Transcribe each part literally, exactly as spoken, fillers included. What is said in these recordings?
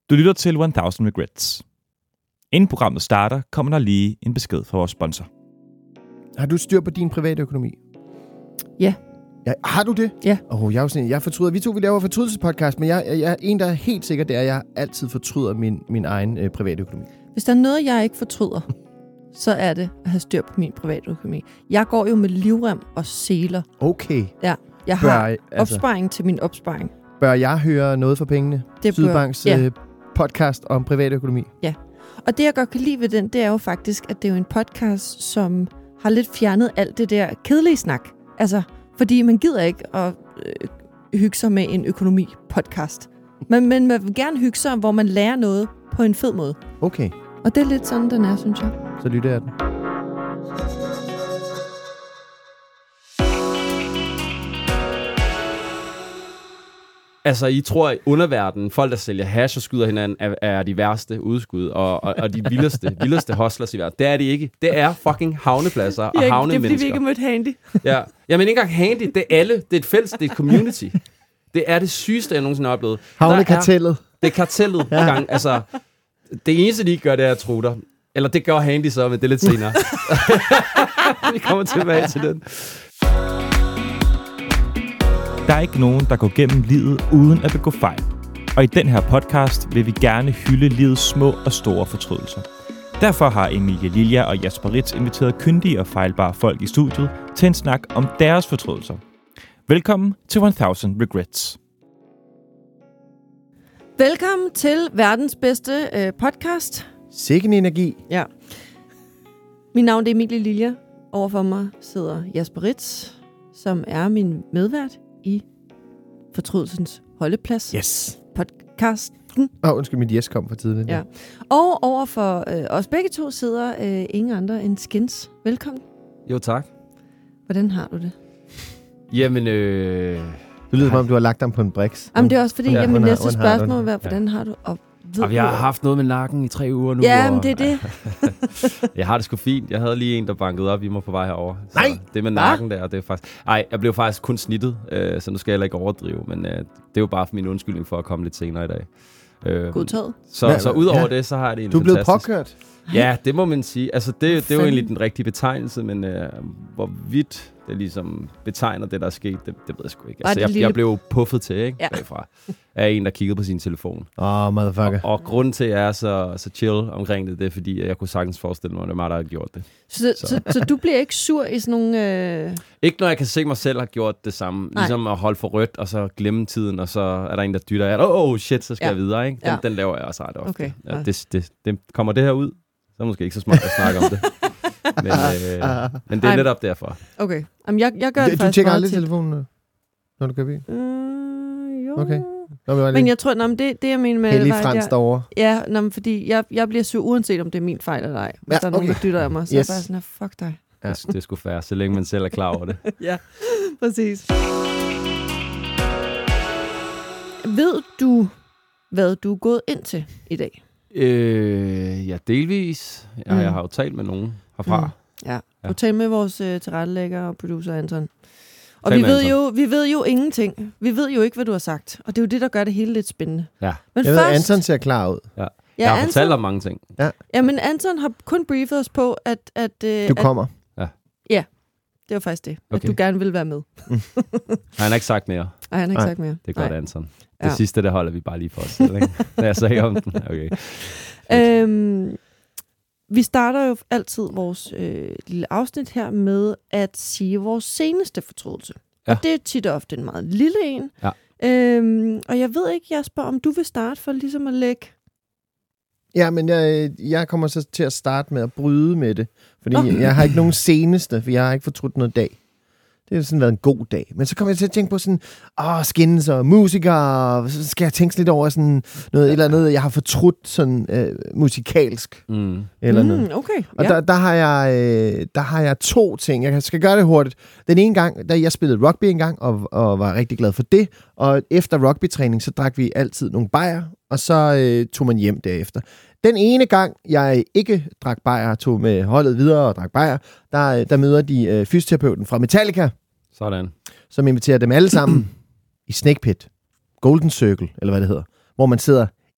Du lytter til tusind Regrets. Inden programmet starter, kommer der lige en besked fra vores sponsor. Har du styr på din private økonomi? Ja. Ja, har du det? Ja. Åh, oh, jeg er jo sådan, jeg fortryder. Vi to, vi laver fortrydelsespodcast, men jeg, jeg, jeg er en, der er helt sikker, det er, at jeg altid fortryder min, min egen øh, private økonomi. Hvis der er noget, jeg ikke fortryder, så er det at have styr på min private økonomi. Jeg går jo med livrem og seler. Okay. Ja, jeg Bør, har altså, opsparing til min opsparing. Bør jeg høre noget for pengene? Det Sydbanks bør, ja. øh, podcast om privat økonomi. Ja, og det jeg godt kan lide ved den, det er jo faktisk, at det er jo en podcast, som har lidt fjernet alt det der kedelige snak. Altså, fordi man gider ikke at øh, hygge sig med en økonomi-podcast. Men, men man vil gerne hygge sig, hvor man lærer noget på en fed måde. Okay. Og det er lidt sådan, den er, synes jeg. Så lytter jeg den. Altså, I tror, at underverdenen, folk, der sælger hash og skyder hinanden, er, er de værste udskud, og, og, og de vildeste, vildeste hustlers i verden. Det er de ikke. Det er fucking havnepladser og Ja, havnemennesker. det er, fordi vi ikke har mødt Handy. Ja. Jamen, ikke engang Handy. Det er alle. Det er et fælles. Det er et community. Det er det sygeste, jeg nogensinde har oplevet. Havnekartellet. Det er kartellet. Ja. Gang. Altså, det eneste, de ikke gør, det er at tro dig. Eller det gør Handy så, men det er lidt senere. Vi kommer tilbage til den. Der er ikke nogen, der går gennem livet uden at begå fejl. Og i den her podcast vil vi gerne hylde livets små og store fortrydelser. Derfor har Emilie Lilja og Jasper Ritz inviteret kyndige og fejlbare folk i studiet til en snak om deres fortrydelser. Velkommen til tusind Regrets. Velkommen til verdens bedste øh, podcast. Sikken energi. Ja. Mit navn er Emilie Lilja. Overfor mig sidder Jasper Ritz, som er min medvært i Fortrydelsens Holdeplads Yes. podcasten. Åh, oh, undskyld, mit yes kom for tidligt. Ja. Og overfor øh, os begge to sidder øh, ingen andre end Skins. Velkommen. Jo, tak. Hvordan har du det? Jamen, øh... Det lyder som om, du har lagt ham på en briks. Jamen, det er også fordi, Ja, ja, min hvordan har- næste hvordan har du spørgsmål det? vil være, hvordan har du... Og ved Og jeg har du- haft noget med nakken i tre uger nu. Ja, og- men det er det. Jeg har det sgu fint. Jeg havde lige en, der bankede op i mig på vej herover. Så Nej! det med nakken der, det er faktisk... Ej, jeg blev faktisk kun snittet, øh, så nu skal jeg heller ikke overdrive, men øh, det er jo bare min undskyldning for at komme lidt senere i dag. Øh, Godtaget. så, Ja, så udover ja. det, så har jeg det en Du er blevet fantastisk... påkørt. Ja, det må man sige. Altså, det, det er jo fanden? egentlig den rigtige betegnelse, men øh, hvorvidt det ligesom betegner det, der er sket, det, det ved jeg sgu ikke. Var Altså, det jeg, lille- jeg blev puffet til, ikke? Ja. Bagfra. Af en, der kiggede på sin telefon. Åh, oh, motherfucker. Og, og grunden til, at jeg er så, så chill omkring det, det er, fordi jeg kunne sagtens forestille mig, at det er mig, der har gjort det. Så, Så. så, så du bliver ikke sur i sådan nogle... Øh... Ikke når jeg kan se mig selv har gjort det samme. Nej. Ligesom at holde for rødt, og så glemme tiden, og så er der en, der dytter af. Åh, oh, shit, så skal Ja. jeg videre, ikke? Den, Ja. den laver jeg også ret ofte. Okay, Ja, ja. det, det, det, kommer det her ud, så er det måske ikke så smart at snakke om det. Men, øh, men det er Ej. netop derfor. Okay. Jamen, jeg, jeg gør det Du faktisk tjekker meget aldrig tit. telefonen, når du kører bil? Øh, jo. Okay. Nå, men, Men jeg tror, nå, men det, det jeg mener med... Hellig var, at Frans jeg, derovre. ja, nå, men fordi jeg, jeg bliver sur, uanset om det er min fejl eller ej. Hvis Ja, der er nogen, okay. der dytter af mig, så Yes. er jeg bare sådan her, fuck dig. Ja. Det, det skulle være, så længe man selv er klar over det. Ja, præcis. Ved du, hvad du er gået ind til i dag? Øh, ja, delvis. Jeg, Mm. jeg har jo talt med nogen herfra. Mm. Ja, Ja. du taler med vores uh, tilrettelægger og producer Anton. Og Tal vi med ved, Anton. jo, vi ved jo ingenting. Vi ved jo ikke, hvad du har sagt. Og det er jo det, der gør det hele lidt spændende. Ja. Men Jeg ved, først, Anton ser klar ud. Ja. ja, Jeg har Anton, fortalt om mange ting. ja, men Anton har kun briefet os på, at, at, uh, Du at kommer. det var faktisk det, Okay. at du gerne vil være med. Nej, han har ikke sagt mere. Ej, han har ikke Nej, sagt mere. Det er godt, Nej. Anton. Det Ja. sidste, det holder vi bare lige for os selv, ikke? Når jeg sagde om den. Okay. Øhm, vi starter jo altid vores øh, lille afsnit her med at sige vores seneste fortrydelse. Ja. Og det er tit og ofte en meget lille en. Ja. Øhm, og jeg ved ikke, Jasper, om du vil starte for ligesom at lægge... Ja, men jeg, jeg kommer så til at starte med at bryde med det. Fordi Nå. jeg har ikke nogen seneste, for jeg har ikke fortrudt noget dag. Det har sådan været en god dag. Men så kommer jeg til at tænke på sådan, åh, Skins og musikere, og så skal jeg tænke lidt over sådan noget, et eller andet, jeg har fortrudt sådan øh, musikalsk, Mm. eller noget. Mm, okay, Og ja. der, der, har jeg, øh, der har jeg to ting. Jeg skal gøre det hurtigt. Den ene gang, da jeg spillede rugby en gang, og, og var rigtig glad for det. Og efter rugbytræning, så drak vi altid nogle bajer, og så øh, tog man hjem derefter. Den ene gang, jeg ikke drak bajer, tog med holdet videre og drak bajer, der, der møder de øh, fysioterapeuten fra Metallica, Sådan. som inviterer dem alle sammen i Snake Pit, Golden Circle, eller hvad det hedder, hvor man sidder i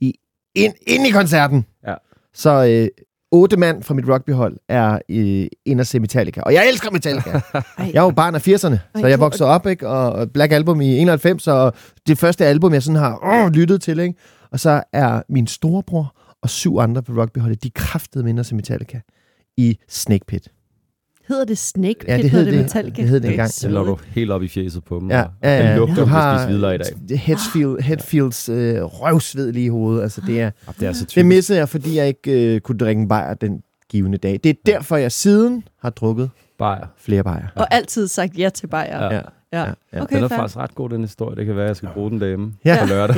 ind, ind i koncerten. Ja. Så øh, otte mand fra mit rugbyhold er øh, inde at se Metallica. Og jeg elsker Metallica. Jeg er jo barn af firserne, så jeg voksede op, ikke? Og Black Album i enoghalvfems, og det første album, jeg sådan har åh, lyttet til, ikke? Og så er min storebror og syv andre på rugbyholdet, de kraftede mindre til Metallica i Snake Pit. Hedder det Snake Pit? Ja, det hed det, det. Metallica? Det hed det engang. Så lå du helt op i fjeset på dem. Ja, og ja, ja. Den lugter, Du hvis har de svidler i dag. Headfield, Headfields øh, røvsvedlige hoved. Altså, det, er, Ja, det er så det typisk. missede jeg, fordi jeg ikke øh, kunne drikke en bajer den givende dag. Det er derfor, jeg siden har drukket Bajer. flere bajer. Og altid sagt ja til bajer. Ja. Ja. Ja. ja. Okay, Den er fair. faktisk ret god, den historie. Det kan være, at jeg skal bruge den derhjemme Ja. på lørdag.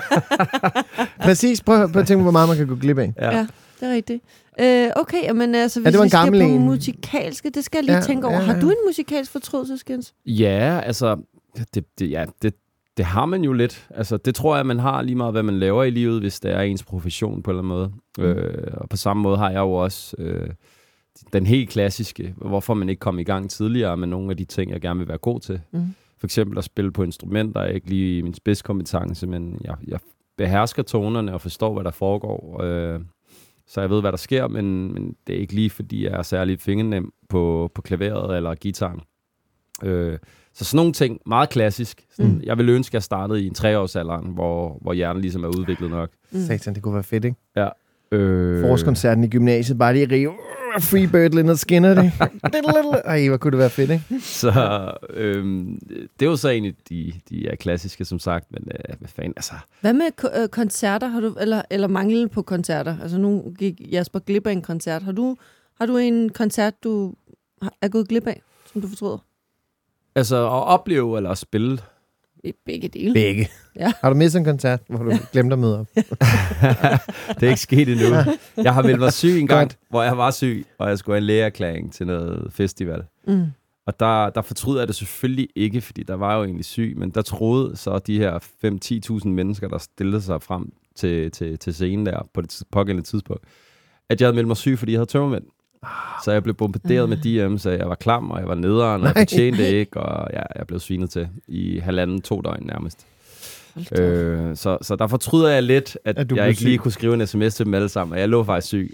Præcis. Prøv, prøv at tænke på, hvor meget man kan gå glip af. Ja. Ja, det er rigtigt. Øh, okay, men altså, hvis det var vi en skal gammel på en. musikalske, det skal jeg lige Ja, tænke over. ja, Har ja. du en musikalsk fortrydelse, Skins? Ja, altså, det, det, ja, det, det har man jo lidt. Altså, det tror jeg, man har lige meget, hvad man laver i livet, hvis det er ens profession på en eller anden måde. Mm. Øh, og på samme måde har jeg jo også øh, den helt klassiske, hvorfor man ikke kom i gang tidligere med nogle af de ting, jeg gerne vil være god til. Mm. For eksempel at spille på instrumenter er ikke lige min spidskompetence, men jeg, jeg behersker tonerne og forstår, hvad der foregår. Øh, så jeg ved, hvad der sker, men, men det er ikke lige, fordi jeg er særlig fingernem på, på klaveret eller gitaren. Øh, så sådan nogle ting, meget klassisk. Sådan, Mm. Jeg vil ønske, at jeg startede i en treårsalderen, hvor, hvor hjernen ligesom er udviklet nok. Mm. Satan, det kunne være fedt, ikke? Ja. Øh, Forårskoncerten i gymnasiet, bare lige rive Freebird Leonard Skinner, det. Ej, hvor kunne det være fedt, ikke? Så øhm, det er jo så egentlig de, de er klassiske, som sagt, men øh, hvad fanden, altså... Hvad med ko- øh, koncerter, har du, eller, eller mangel på koncerter? Altså nu gik Jasper glip af en koncert. Har du, har du en koncert, du har- er gået glip af, som du fortryder? Altså at opleve eller at spille. I begge dele. Begge. Ja. Har du misset en koncert, hvor du glemte at møde op? Det er ikke sket endnu. Jeg har meldt mig syg en gang, hvor jeg var syg, og jeg skulle have en lægeerklæring til noget festival. Mm. Og der, der fortryder jeg det selvfølgelig ikke, fordi der var jo egentlig syg, men der troede så de her fem til ti tusind mennesker, der stillede sig frem til, til, til scenen der på det pågældende tidspunkt, at jeg havde meldt mig syg, fordi jeg havde tømmermænd. Så jeg blev bombarderet med D M's, så jeg var klam, og jeg var nederen, og jeg fortjente det ikke, og ja, jeg blev svinet til i halvanden, to døgn nærmest. Øh, så, så der fortryder jeg lidt, at, At at du jeg blev ikke lige syg. kunne skrive en sms til dem alle sammen, og jeg lå faktisk syg.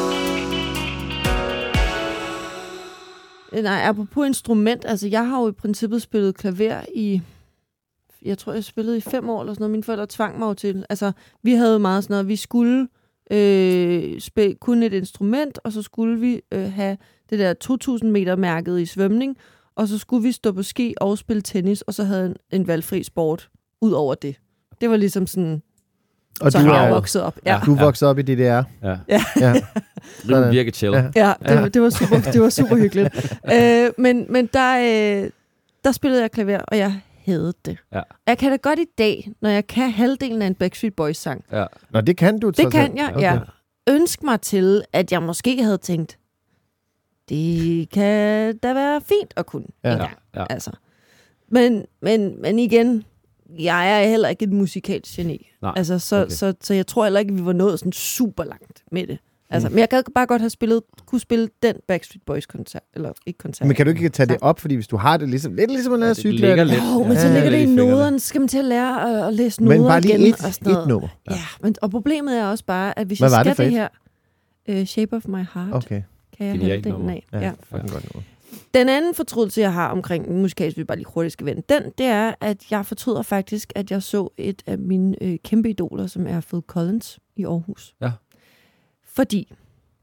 Nej, apropos instrument, altså jeg har jo i princippet spillet klaver i, jeg tror jeg spillede i fem år eller sådan noget, mine forældre tvang mig jo til. Altså vi havde meget sådan noget, vi skulle øh, spille kun et instrument, og så skulle vi øh, have det der to tusind meter mærket i svømning, og så skulle vi stå på ski og spille tennis, og så havde en, en valgfri sport ud over det. Det var ligesom sådan, Og så du jeg er er vokset op. Ja, du er vokset op i D D R. Ja. ja. Ja. Det virker chill. Ja. Ja. ja det, det, var super, det var super hyggeligt. øh, men men der, øh, der spillede jeg klaver, og jeg havde det. Ja. Jeg kan da godt i dag, når jeg kan halvdelen af en Backstreet Boys sang. Ja. Nå, det kan du. Det trods kan alt. jeg, Okay. ja. Ønsk mig til, at jeg måske havde tænkt, det kan da være fint at kunne. Ja. en gang, Ja. Altså. Men, men, men igen, jeg er heller ikke et musikalsk geni. Nej, Altså, så, okay. okay. så, så jeg tror heller ikke, vi var nået sådan super langt med det. Altså, mm. Men jeg gad bare godt have spillet, kunne spille den Backstreet Boys koncert, eller ikke koncert. Men kan du ikke tage det op, fordi hvis du har det ligesom, lidt ligesom at lære det cykle. ligger lidt. Jo, men Ja, så ligger lidt det i i fingrene. noderne, så skal man til at lære at, at læse noder Men bare lige igen et, og sådan noget. et nummer. Ja, men, og problemet er også bare, at hvis Hvad jeg var skal det for det, et? her uh, Shape of My Heart, Okay. kan jeg Genialt have den nummer. af. Ja, Ja. fucking godt nummer. Den anden fortrydelse, jeg har omkring musikalsk, vi bare lige hurtigt skal vende, den, det er, at jeg fortryder faktisk, at jeg så et af mine øh, kæmpe idoler, som er Phil Collins i Aarhus. Ja. Fordi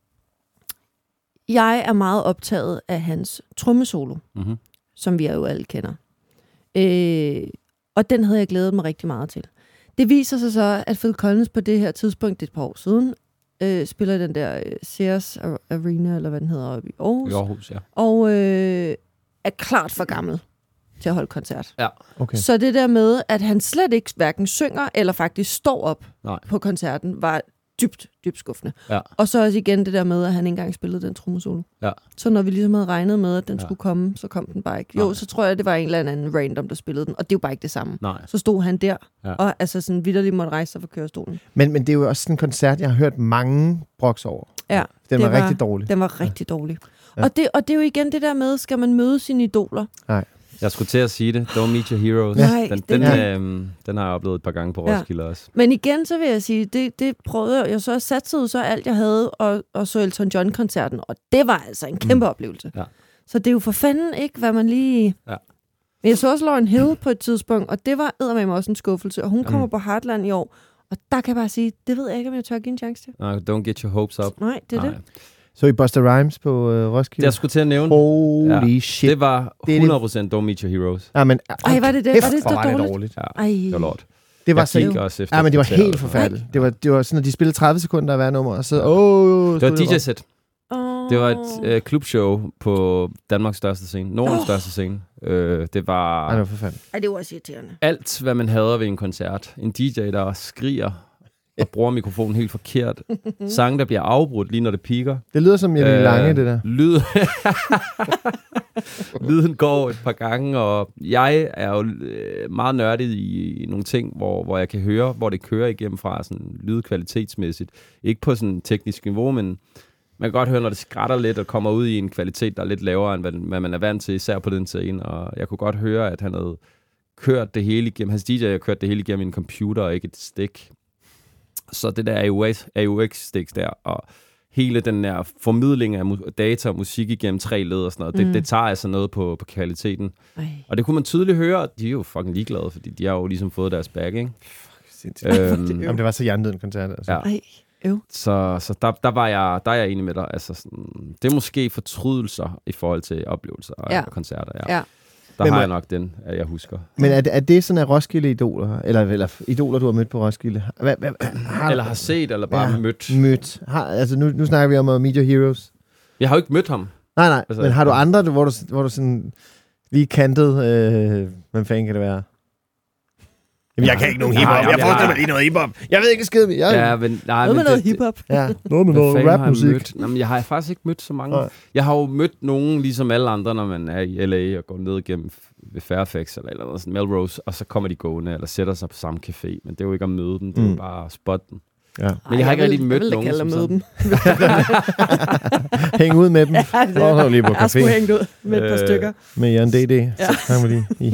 jeg er meget optaget af hans trommesolo, Mm-hmm. som vi jo alle kender. Øh, og den havde jeg glædet mig rigtig meget til. Det viser sig så, at Phil Collins på det her tidspunkt, det er et par år siden, øh, spiller den der øh, Sears Arena, eller hvad den hedder, oppe i Aarhus. I Aarhus, ja. Og øh, er klart for gammel til at holde koncert. Ja. Okay. Så det der med, at han slet ikke hverken synger, eller faktisk står op Nej. på koncerten, var dybt, dybt skuffende. Ja. Og så også igen det der med, at han ikke engang spillede den trommesolo. Ja. Så når vi ligesom havde regnet med, at den Ja. skulle komme, så kom den bare ikke. Jo, Nej. så tror jeg, det var en eller anden random, der spillede den, og det er jo bare ikke det samme. Nej. Så stod han der, Ja. og altså sådan vitterligt måtte rejse sig fra kørestolen. Men, men det er jo også sådan en koncert, jeg har hørt mange broks over. Ja, Den det var, var- rigtig dårlig. den var rigtig dårlig. Ja. Og, det, og det er jo igen det der med, skal man møde sine idoler? Nej. Jeg skulle til at sige det. Don't Meet Your Heroes. Ja. Den, Nej, den, ja. øhm, den har jeg oplevet et par gange på Ja. Roskilde også. Men igen, så vil jeg sige, det, det prøvede jeg. Jeg så satsede så alt, jeg havde, og, og så Elton John-koncerten, og det var altså en kæmpe mm. oplevelse. Ja. Så det er jo for fanden ikke, hvad man lige... Ja. Men jeg så også Lauryn Hill på et tidspunkt, og det var eddermame også en skuffelse, og hun kommer Mm. på Heartland i år, og der kan jeg bare sige, det ved jeg ikke, om jeg tør give en chance til. No, don't get your hopes up. Nej, det er Nej. det. Så I Busta Rhymes på øh, Roskilde? Jeg skulle til at nævne. Holy Ja. shit. Det var Det er det- hundrede procent Don't Meet Your Heroes. Ja, men, Ej, var det det? kæft, Var det hvor så var det dårligt? dårligt? Ja, Ej. det var lort. Det var Jeg så... gik også efter Ja, men det var kriteriet. helt forfærdeligt. Det var, det var sådan, at de spillede tredive sekunder af hver nummer, og så... Åh, Det var D J-sæt. Oh. Det var et øh, klubshow på Danmarks største scene. Nordens Oh. største scene. Øh, det var Ej, det var forfærdeligt. Ej, det var også irriterende. alt, hvad man hader ved en koncert. En D J, der skriger og bruger mikrofonen helt forkert. Sange, der bliver afbrudt lige når det piker. Det lyder som Jenny Øh, Lange, det der. Lyd... Lyden går et par gange, og jeg er jo øh, meget nørdet i, i nogle ting, hvor, hvor jeg kan høre, hvor det kører igennem fra sådan lydkvalitetsmæssigt. Ikke på sådan teknisk niveau, men man kan godt høre, når det skrætter lidt og kommer ud i en kvalitet, der er lidt lavere, end hvad, hvad man er vant til, især på den scene. Og jeg kunne godt høre, at han havde kørt det hele igennem, hans D J havde kørt det hele igennem en computer og ikke et stik. Så det der A U X-sticks der, og hele den der formidling af mu- data og musik igennem tre led og sådan noget, mm. det, det tager altså noget på, på kvaliteten. Ej. Og det kunne man tydeligt høre, og de er jo fucking ligeglade, fordi de har jo ligesom fået deres back, ikke? Sindssygt. Øhm, Jamen, det var så hjernedød en koncert, altså. Ja. Ej. Øv. så så der, der, var jeg, der er jeg enig med dig. Altså sådan, det er måske fortrydelser i forhold til oplevelser og Ja. koncerter. Ja. Ja. Der Men har må- jeg nok den, at jeg husker. Men er det, er det sådan, at Roskilde-idoler, eller, eller idoler, du har mødt på Roskilde, hvad, hvad, har Eller har set, eller bare Ja. ja. mødt. mødt? Har, altså, nu, nu snakker vi om uh, Meet Your Heroes. Jeg har jo ikke mødt ham. Nej, nej, Altså, men har du ja. andre, hvor du, hvor du sådan lige kantet, øh, hvad fanden kan det være? Jamen, jeg kan ikke nogen Nej, hiphop. jamen, Jeg jeg forestiller har- mig lige noget hiphop. Jeg ved ikke skide. Jeg, Ja, men, nej, Noget med men noget det, hiphop. ja, noget med Hvad noget fanden har jeg rapmusik. mødt? Nå, men jeg har faktisk ikke mødt så mange. Nej. Jeg har jo mødt nogen, ligesom alle andre, når man er i L A og går ned igennem f- ved Fairfax eller, eller noget sådan Melrose, og så kommer de gående eller sætter sig på samme café. Men det er jo ikke at møde dem, det er Mm. jo bare at spotte dem. Ja. Men jeg har ikke vil- rigtig mødt jeg vil da nogen, kalde som at møde sådan- dem. Hæng ud med dem. Ja, det- Så er du lige på Jeg skulle café hænge ud med et par Øh, stykker. med Jan D D. Ja. Så kan vi lige i.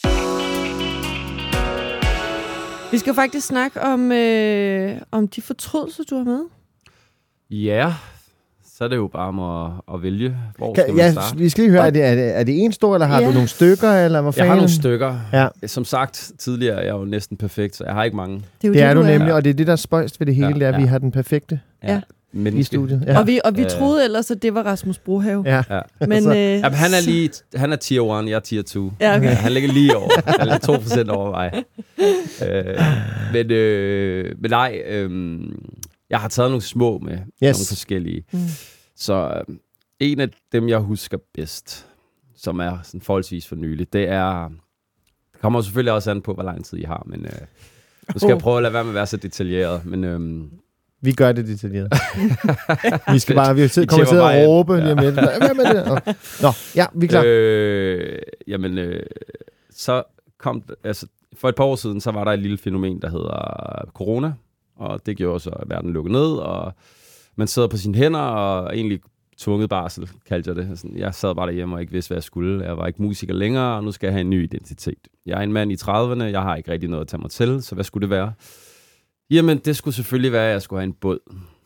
Vi skal faktisk snakke om, øh, om de fortrydelser, du har med. Ja, så er det jo bare om at, at vælge, hvor Kan, skal man ja, starte. vi skal lige høre, er det, er det, er det en stor, eller har Ja. du nogle stykker, eller hvor Jeg fanden? har nogle stykker. Ja. Som sagt tidligere, jeg er jo næsten perfekt, så jeg har ikke mange. Det er jo Det er du du nemlig, og det er det, der er spøjst ved det hele, Ja, det er, at vi ja. har den perfekte Ja. Men i studiet. Ja. Ja. Og vi, og vi Øh. troede ellers, at det var Rasmus Brohave. Ja. Ja. Men, Altså, øh, Jamen, han er lige, han er tier one, jeg er tier two. Ja, okay. Han ligger lige over. Han er to procent over mig. øh, men, øh, men nej, øh, jeg har taget nogle små med. Yes. Nogle forskellige. Mm. Så øh, en af dem, jeg husker bedst, som er sådan forholdsvis for nylig, det er... Det kommer selvfølgelig også an på, hvor lang tid I har, men... Øh, nu skal Oh. jeg prøve at lade være med at være så detaljeret, men... Øh, Vi gør det detaljeret. vi skal bare, vi Vi kommer til klipper bare at ind. råbe Ja. lige om lidt. Hvad med det? Oh. Nå, ja, vi er klar. Øh, jamen, øh, så kom... Altså, for et par år siden, så var der et lille fænomen, der hedder corona, og det gjorde så, at verden lukkede ned, og man sidder på sine hænder, og egentlig tvunget barsel, kaldte jeg det. Sådan, jeg sad bare derhjemme og ikke vidste, hvad jeg skulle. Jeg var ikke musiker længere, og nu skal jeg have en ny identitet. Jeg er en mand i trediverne, jeg har ikke rigtig noget at tage mig til, så hvad skulle det være? Jamen, det skulle selvfølgelig være, at jeg skulle have en båd.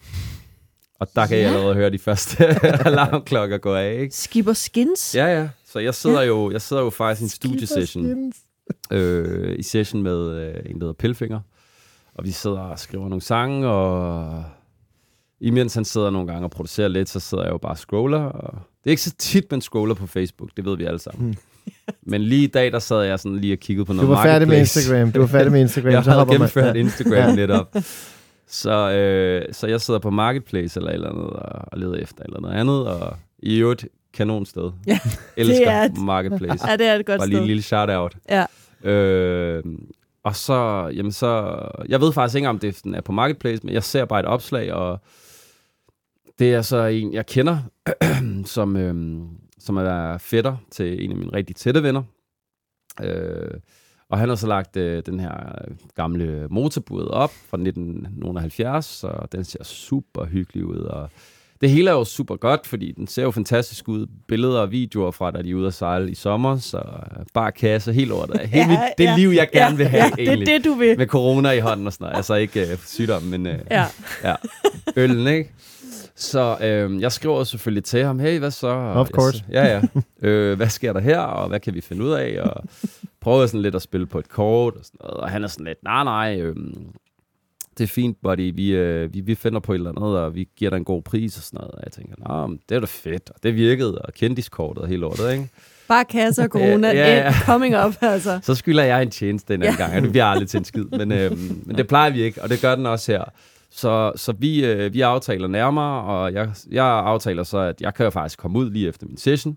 Og der kan Ja. jeg allerede høre de første alarmklokker gå af, ikke? Skipper Skins. Ja, ja. Så jeg sidder jo, jeg sidder jo faktisk i en studiesession, øh, i session med øh, en, der hedder Pilfinger. Og vi sidder og skriver nogle sange, og imens han sidder nogle gange og producerer lidt, så sidder jeg jo bare og scroller. Og det er ikke så tit, man scroller på Facebook, det ved vi alle sammen. Mm. Men lige i dag, der sad jeg sådan lige og kiggede på noget Du var færdig med Marketplace. Instagram. Du var færdig med Instagram. Jeg så havde hopper man. gennemført Ja. Instagram Ja. netop. Så, øh, så jeg sidder på Marketplace eller et eller andet og, og leder efter eller noget andet, og i øvrigt kanon sted. Ja, Elsker er et- Marketplace. Ja, det er et godt Bare lige sted. en lille shout-out. Ja. Øh, og så, jamen så, jeg ved faktisk ikke, om det sådan er på Marketplace, men jeg ser bare et opslag, og det er så en, jeg kender, som, øhm, som er fætter til en af mine rigtig tætte venner. Øh, og han har så lagt øh, den her gamle motorbåd op fra nitten halvfjerds, og den ser super hyggelig ud, og det hele er jo super godt, fordi den ser jo fantastisk ud. Billeder og videoer fra, da de er ude at sejle i sommer, så bare kasse helt over det. Helt ja, det ja, liv, jeg gerne ja, vil have, ja, egentlig. Det er det, du vil. Med corona i hånden og sådan noget. Altså ikke uh, sygdom, men uh, ja. ja, øllen, ikke? Så øh, jeg skriver selvfølgelig til ham, hey, hvad så? Of course. Jeg, ja, ja. Øh, hvad sker der her, og hvad kan vi finde ud af? Og prøver sådan lidt at spille på et kort, og, sådan noget, og han er sådan lidt, nej, nej, øh, det er fint, buddy, vi, øh, vi, vi finder på et eller andet, og vi giver dig en god pris og sådan noget. Og jeg tænker, nå, det er da fedt, og det virkede, og kendiskortet og hele lortet, ikke? Bare kasse og corona, ja, ja, ja. Coming up, altså. Så skylder jeg en tjeneste den anden ja. gang, og det bliver aldrig til en skid, men, øh, men det plejer vi ikke, og det gør den også her. Så, så vi, øh, vi aftaler nærmere, og jeg, jeg aftaler så, at jeg kan jo faktisk komme ud lige efter min session.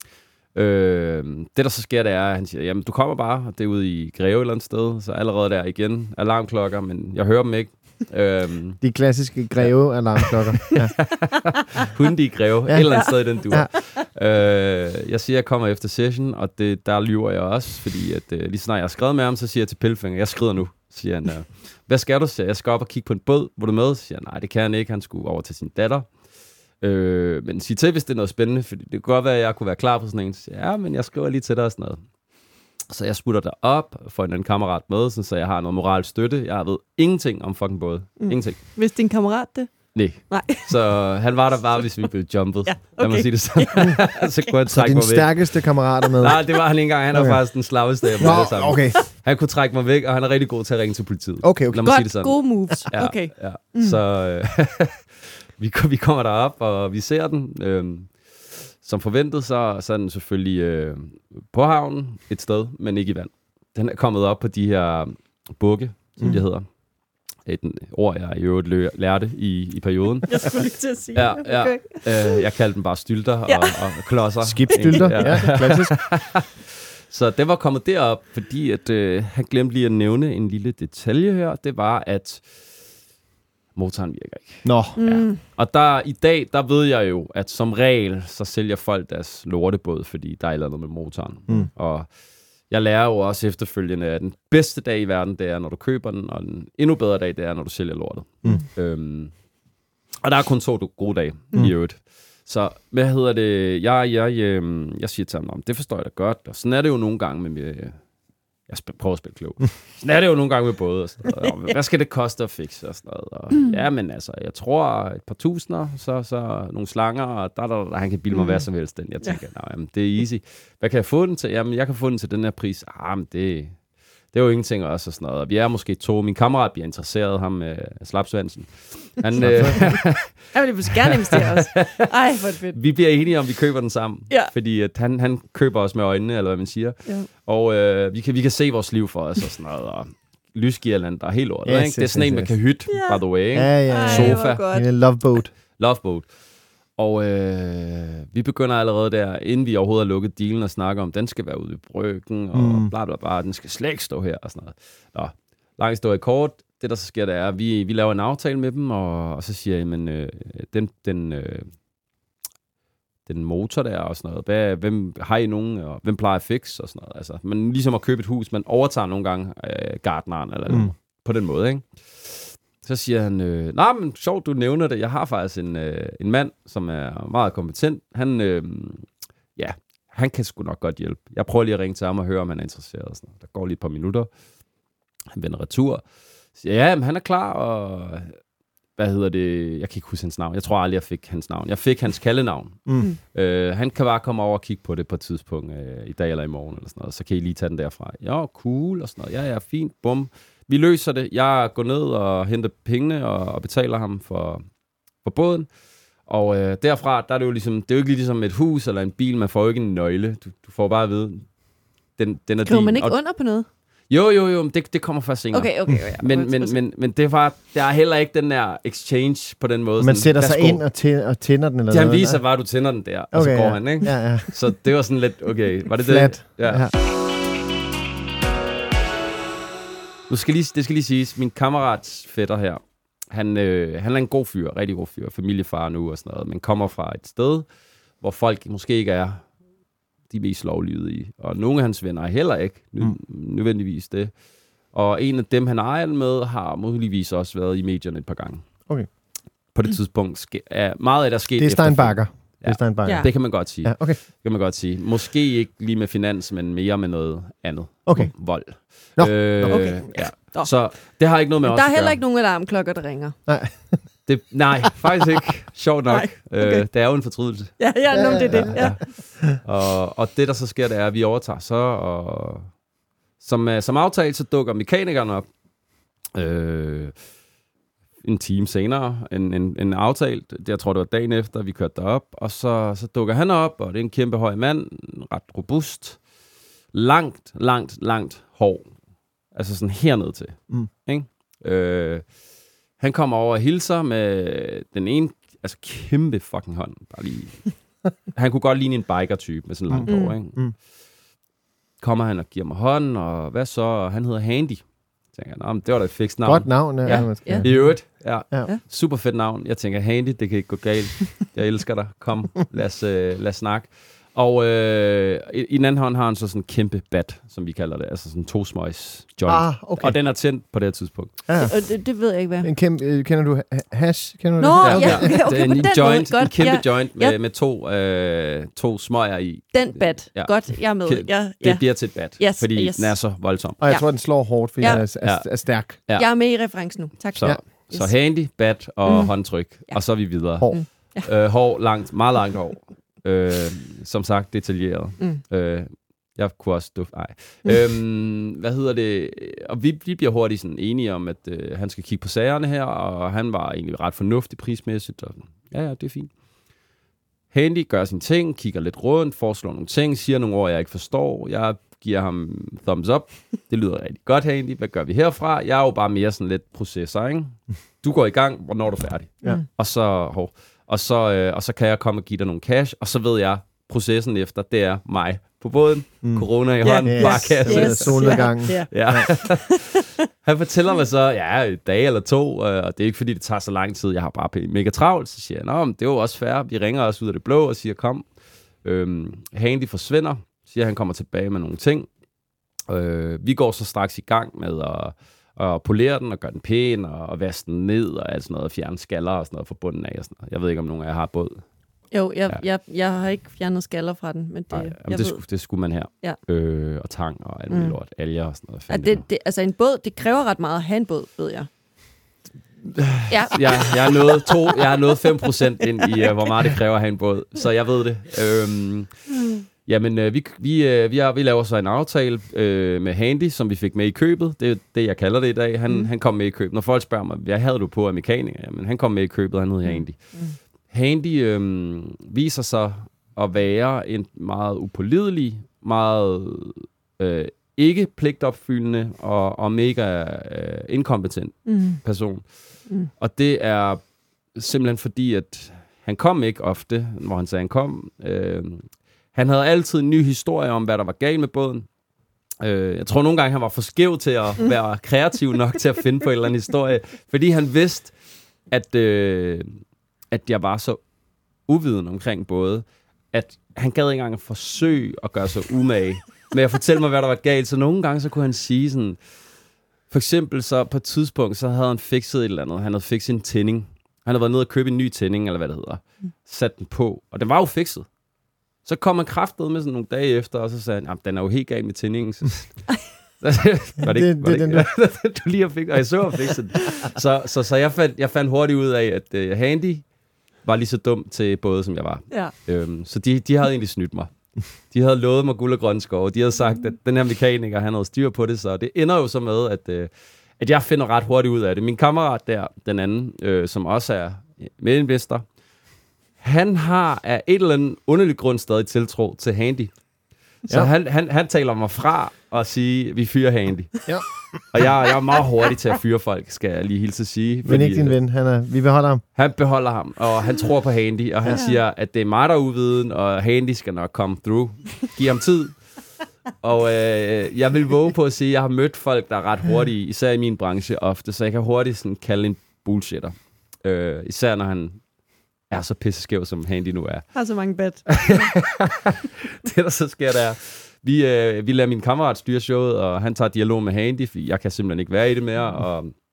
Øh, det, der så sker, det er, at han siger, jamen, du kommer bare, og det er ude i Greve et eller andet sted, så allerede der igen alarmklokker, men jeg hører dem ikke. øh, De klassiske Greve-alarmklokker. Ja. Hunden i Greve, ja. Et eller andet sted i den dur. Ja. Øh, jeg siger, at jeg kommer efter session, og det, der lyver jeg også, fordi at, øh, lige snart jeg har skrevet med ham, så siger jeg til Pelfinger, jeg skrider nu, siger han. Øh, Hvad skal du? Siger jeg skal op og kigge på en båd. Hvor du med? Siger nej, det kan han ikke. Han skulle over til sin datter. Øh, men sig til, hvis det er noget spændende. For det kan godt være, at jeg kunne være klar på sådan en. Siger, ja, men jeg skriver lige til dig og sådan noget. Så jeg smutter der op og får en anden kammerat med, så jeg har noget moralsk støtte. Jeg ved ingenting om fucking båd. Mm. Ingenting. Vidste din kammerat det? Nej. Nej. Så han var der bare, hvis vi blev jumpet. Ja, okay. Lad mig sige det sådan. så kunne han så trække din mig væk. stærkeste kammerat er med? Nej, det var han ikke engang. Han okay. er faktisk den slageste af mig sammen. Okay. Han kunne trække mig væk, og han er rigtig god til at ringe til politiet. Okay, okay. Lad mig godt, sige det sådan. gode moves. Ja, okay. Ja. Mm. Så øh, vi, vi kommer derop, og vi ser den. Øh, som forventet, så, så er den selvfølgelig øh, på havnen et sted, men ikke i vand. Den er kommet op på de her bukke, som mm. det hedder. Et ord, jeg i øvrigt lø- lærte i, i perioden. Jeg skulle lige til at sige ja, det. Okay. Ja. Øh, jeg kaldte dem bare stylter ja. og, og klodser. Skibsstylter, ja, ja, klassisk. Så det var kommet derop, fordi at, øh, han glemte lige at nævne en lille detalje her. Det var, at motoren virker ikke. Nå. Mm. Ja. Og der, i dag, der ved jeg jo, at som regel, så sælger folk deres lortebåd, fordi der er et eller andet med motoren. Mm. Og jeg lærer jo også efterfølgende, at den bedste dag i verden, det er, når du køber den, og den endnu bedre dag, det er, når du sælger lortet. Mm. Øhm, og der er kun to gode dage mm. i øvrigt. Så hvad hedder det? Jeg, jeg, jeg, jeg siger til ham, det forstår jeg da godt. Og sådan er det jo nogle gange med... Jeg sp- prøver at spille klog. Sådan er det jo nogle gange med både. Og sådan noget. Og hvad skal det koste at fikse? Og sådan noget. Og, mm. ja, men altså, jeg tror et par tusinder, så, så nogle slanger, og der, der, der, han kan bilde mig mm. hvad som helst. Den. Jeg tænker, ja. jamen, det er easy. Hvad kan jeg få den til? Jamen, jeg kan få den til den her pris. Ah, men det, det er jo ingenting også. Og sådan noget. Og vi er måske to. Min kammerat bliver interesseret, ham øh, Slapsvansen. Han, øh, han vil gerne investere os. Ej, hvor er det fedt. Vi bliver enige om, vi køber den sammen. Ja. Fordi at han, han køber os med øjnene, eller hvad man siger. Ja. Og øh, vi, kan, vi kan se vores liv for os og sådan noget. Og lysgirland, der er helt lortet. Yes, ikke? Yes, det er sådan yes, en, man kan hytte, yeah. by the way. Ikke? Ja, ja, ja. Sofa. En loveboat. Loveboat. Og øh, vi begynder allerede der, inden vi overhovedet har lukket dealen, og snakker om, den skal være ude i bryggen, og mm. bla bla bla, den skal slet ikke stå her, og sådan noget. Nå, lang historie kort. Det, der så sker, det er, at vi, vi laver en aftale med dem, og, og så siger jeg, men øh, den, den, øh, den motor der og sådan noget, hvad, hvem har I nogen, og hvem plejer at fixe og sådan noget. Altså, man ligesom at købe et hus, man overtager nogle gange øh, gartneren, eller mm. på den måde, ikke? Så siger han, øh, nej, men sjovt, du nævner det. Jeg har faktisk en, øh, en mand, som er meget kompetent. Han, øh, ja, han kan sgu nok godt hjælpe. Jeg prøver lige at ringe til ham og høre, om han er interesseret. Og sådan noget. Der går lige et par minutter. Han vender retur. Siger, ja, men han er klar, og hvad hedder det? Jeg kan ikke huske hans navn. Jeg tror aldrig, jeg fik hans navn. Jeg fik hans kaldenavn. Mm. Øh, han kan bare komme over og kigge på det på et tidspunkt, øh, i dag eller i morgen, eller sådan noget. Så kan I lige tage den derfra. Ja, cool, og sådan noget. Ja, ja, fint, bum. Vi løser det. Jeg går ned og henter pengene og, og betaler ham for, for båden. Og øh, derfra, der er det jo ligesom, det er jo ikke ligesom et hus eller en bil, man får jo ikke en nøgle. Du, du får bare at vide, den, den er Skriver din. man ikke og, under på noget? Jo, jo, jo, det, det kommer først senere. Okay, okay, okay. Men, men, men, men det var, der er heller ikke den der exchange på den måde. Man sådan, sætter sig ind og, tæ- og tænder den? Eller det han noget, viser bare, at du tænder den der, okay, og så går ja. han, ikke? Ja, ja. Så det var sådan lidt, okay, var det Flat. det? Ja. ja. Nu skal lige, det skal lige siges, min kammerats fætter her, han, øh, han er en god fyr, rigtig god fyr, familiefar nu og sådan noget, men kommer fra et sted, hvor folk måske ikke er de mest lovlydige, og nogle af hans venner er heller ikke mm. nødvendigvis det. Og en af dem, han ejer med, har muligvis også været i medierne et par gange. Okay. på det mm. tidspunkt. Ske, er, meget af det er sket. Det er Steinbacher. Ja. Det er Steinbacher. Ja. Det kan man godt sige. Ja, okay. Det kan man godt sige. Måske ikke lige med finans, men mere med noget andet. Okay. Vold. Nå. Øh, Okay. Ja. Nå. Så det har ikke noget med Men os der er at heller gøre. ikke nogen alarmklokker, der ringer. Nej. Det, nej, faktisk ikke. Sjovt nok. Nej, okay. øh, det er jo en fortrydelse. Ja, ja, nå, det er det. Ja. Og, og det, der så sker, det er, at vi overtager så, og som, uh, som aftalt, så dukker mekanikeren op øh, en time senere end, end, end aftalt. Jeg tror, det var dagen efter, vi kørte derop, og så, så dukker han op, og det er en kæmpe høj mand, ret robust, langt, langt, langt hår. Altså sådan hernede til. Mm. Ikke? Øh, han kommer over og hilser med den ene, altså kæmpe fucking hånd, bare lige. Han kunne godt ligne en biker-type med sådan langt Mm. hår, ikke? Mm. Kommer han og giver mig hånden, og hvad så? Og han hedder Handy. Tænker jeg, det var da et fikst navn. Godt navn. Ja. man skal- Ja. I øvrigt, ja. Ja. Super fedt navn. Jeg tænker, Handy, det kan ikke gå galt. Jeg elsker dig. Kom, lad os, øh, lad os snakke. Og øh, i, i den anden hånd har han så sådan en kæmpe bat, som vi kalder det. Altså sådan en to-smøjs joint. Ah, okay. Og den er tændt på det her tidspunkt. Ja. Og det, det ved jeg ikke, hvad. En kæmpe, øh, kender du ha- hash? Kender du Nå, det? ja, okay, okay, det er på en den joint, måde. en Godt, kæmpe ja. joint med, Ja. med to, øh, to smøger i. Den bat. Ja. Godt, jeg er med. Ke- Ja, Det ja. bliver til et bat, Yes, fordi yes. den er så voldsom. Og jeg Ja. tror, den slår hårdt, fordi Ja. den er, er, er stærk. Ja. Jeg er med i referencen nu. Tak. Så, Ja. så Yes. Handy, bat og Mm. mm. håndtryk, Ja. og så er vi videre. Hår. Mm. Øh, hår, langt, meget langt hår. Øh, som sagt, detaljeret. Mm. Øh, jeg kunne også dufte. Nej. Mm. Øhm, hvad hedder det? Og vi, vi bliver hurtigt sådan enige om, at øh, han skal kigge på sagerne her, og han var egentlig ret fornuftig prismæssigt. Og, ja, ja, det er fint. Handy gør sin ting, kigger lidt rundt, foreslår nogle ting, siger nogle ord, jeg ikke forstår. Jeg giver ham thumbs up. Det lyder rigtig godt, Handy. Hvad gør vi herfra? Jeg er jo bare mere sådan lidt processor, ikke? Du går i gang, hvornår er du færdig? Ja. Og så, hov, og, så, øh, og så kan jeg komme og give dig nogle cash, og så ved jeg, processen efter, det er mig på båden, mm. corona i hånden, Yes. bare kasse. Yes. Solnedgangen. Ja. Ja. Han fortæller mig så, ja, et dag eller to, øh, og det er ikke fordi, det tager så lang tid, jeg har bare mega travlt. Så siger jeg, nå, men det er jo også fair. Vi ringer os ud af det blå og siger, kom. Øhm, Handy forsvinder, siger, han kommer tilbage med nogle ting. Øh, vi går så straks i gang med at, at polere den og gøre den pæn og, og vaske den ned og alt sådan noget, og fjerne skaller og sådan noget fra bunden af. Og sådan noget. Jeg ved ikke, om nogen af jer har båd. Jo, jeg, Ja. jeg, jeg har ikke fjernet skaller fra den, men det, Nej, jeg jamen, ved. det, skulle, det skulle man her. Ja. Øh, og tang og alt muligt Mm. lort. Alger og sådan noget. At Fandme det, det, altså en båd, det kræver ret meget at have en båd, ved jeg. Ja, jeg, jeg, er nået to, jeg er nået fem procent ind i, uh, hvor meget det kræver at have en båd. Så jeg ved det. Øhm, jamen, uh, vi, vi, uh, vi, er, vi laver så en aftale uh, med Handy, som vi fik med i købet. Det er det, jeg kalder det i dag. Han, mm. han kom med i købet. Når folk spørger mig, hvad havde du på af mekaniker? Jamen, han kom med i købet, han hed Handy. Mm. Handy øhm, viser sig at være en meget upålidelig, meget øh, ikke pligtopfyldende og, og mega øh, inkompetent mm. person. Mm. Og det er simpelthen fordi, at han kom ikke ofte, hvor han sagde, han kom. Øh, han havde altid en ny historie om, hvad der var galt med båden. Øh, jeg tror nogle gange, han var for skæv til at Mm. være kreativ nok til at finde på en eller anden historie, fordi han vidste, at, øh, at jeg var så uviden omkring både, at han gad ikke engang at forsøge at gøre sig umage med at fortælle mig, hvad der var galt. Så nogle gange, så kunne han sige sådan, for eksempel så på et tidspunkt, så havde han fikset et eller andet. Han havde fikset en tænding. Han havde været nede og købe en ny tænding, eller hvad det hedder. Sat den på, og den var jo fikset. Så kom han kraftet med sådan nogle dage efter, og så sagde han, den er jo helt galt med tændingen. Så, var det ikke, Det- var det det, er ikke, du lige har fikset, og jeg så har fikset den. Så, så, så jeg, fandt, jeg fandt hurtigt ud af, at uh, Handy var lige så dum til både, som jeg var. Ja. Øhm, så de, de havde egentlig snydt mig. De havde lovet mig guld og grønne skove. De havde sagt, at den her mekaniker, han havde styr på det, så det ender jo så med, at, øh, at jeg finder ret hurtigt ud af det. Min kammerat der, den anden, øh, som også er medinvestor, han har af et eller andet underligt grund stadig tiltro til Handy. Så Ja. han, han, han taler mig fra at sige, vi fyrer Handy. Ja. Og jeg, jeg er meget hurtig til at fyre folk, skal jeg lige hilse at sige. Men ikke din ven. Han er, vi beholder ham. Han beholder ham, og han tror på Handy, og han Ja. siger, at det er mig, der er uviden, og Handy skal nok komme through. Giv ham tid. Og øh, jeg vil våge på at sige, at jeg har mødt folk, der er ret hurtige, især i min branche ofte, så jeg kan hurtigt sådan kalde en bullshitter. Øh, især når han er så pisseskæv, som Handy nu er. Har så mange bat. Det, der så sker, der er, vi, øh, vi lader min kammerat styre showet, og han tager dialog med Handy, fordi jeg kan simpelthen ikke være i det mere, og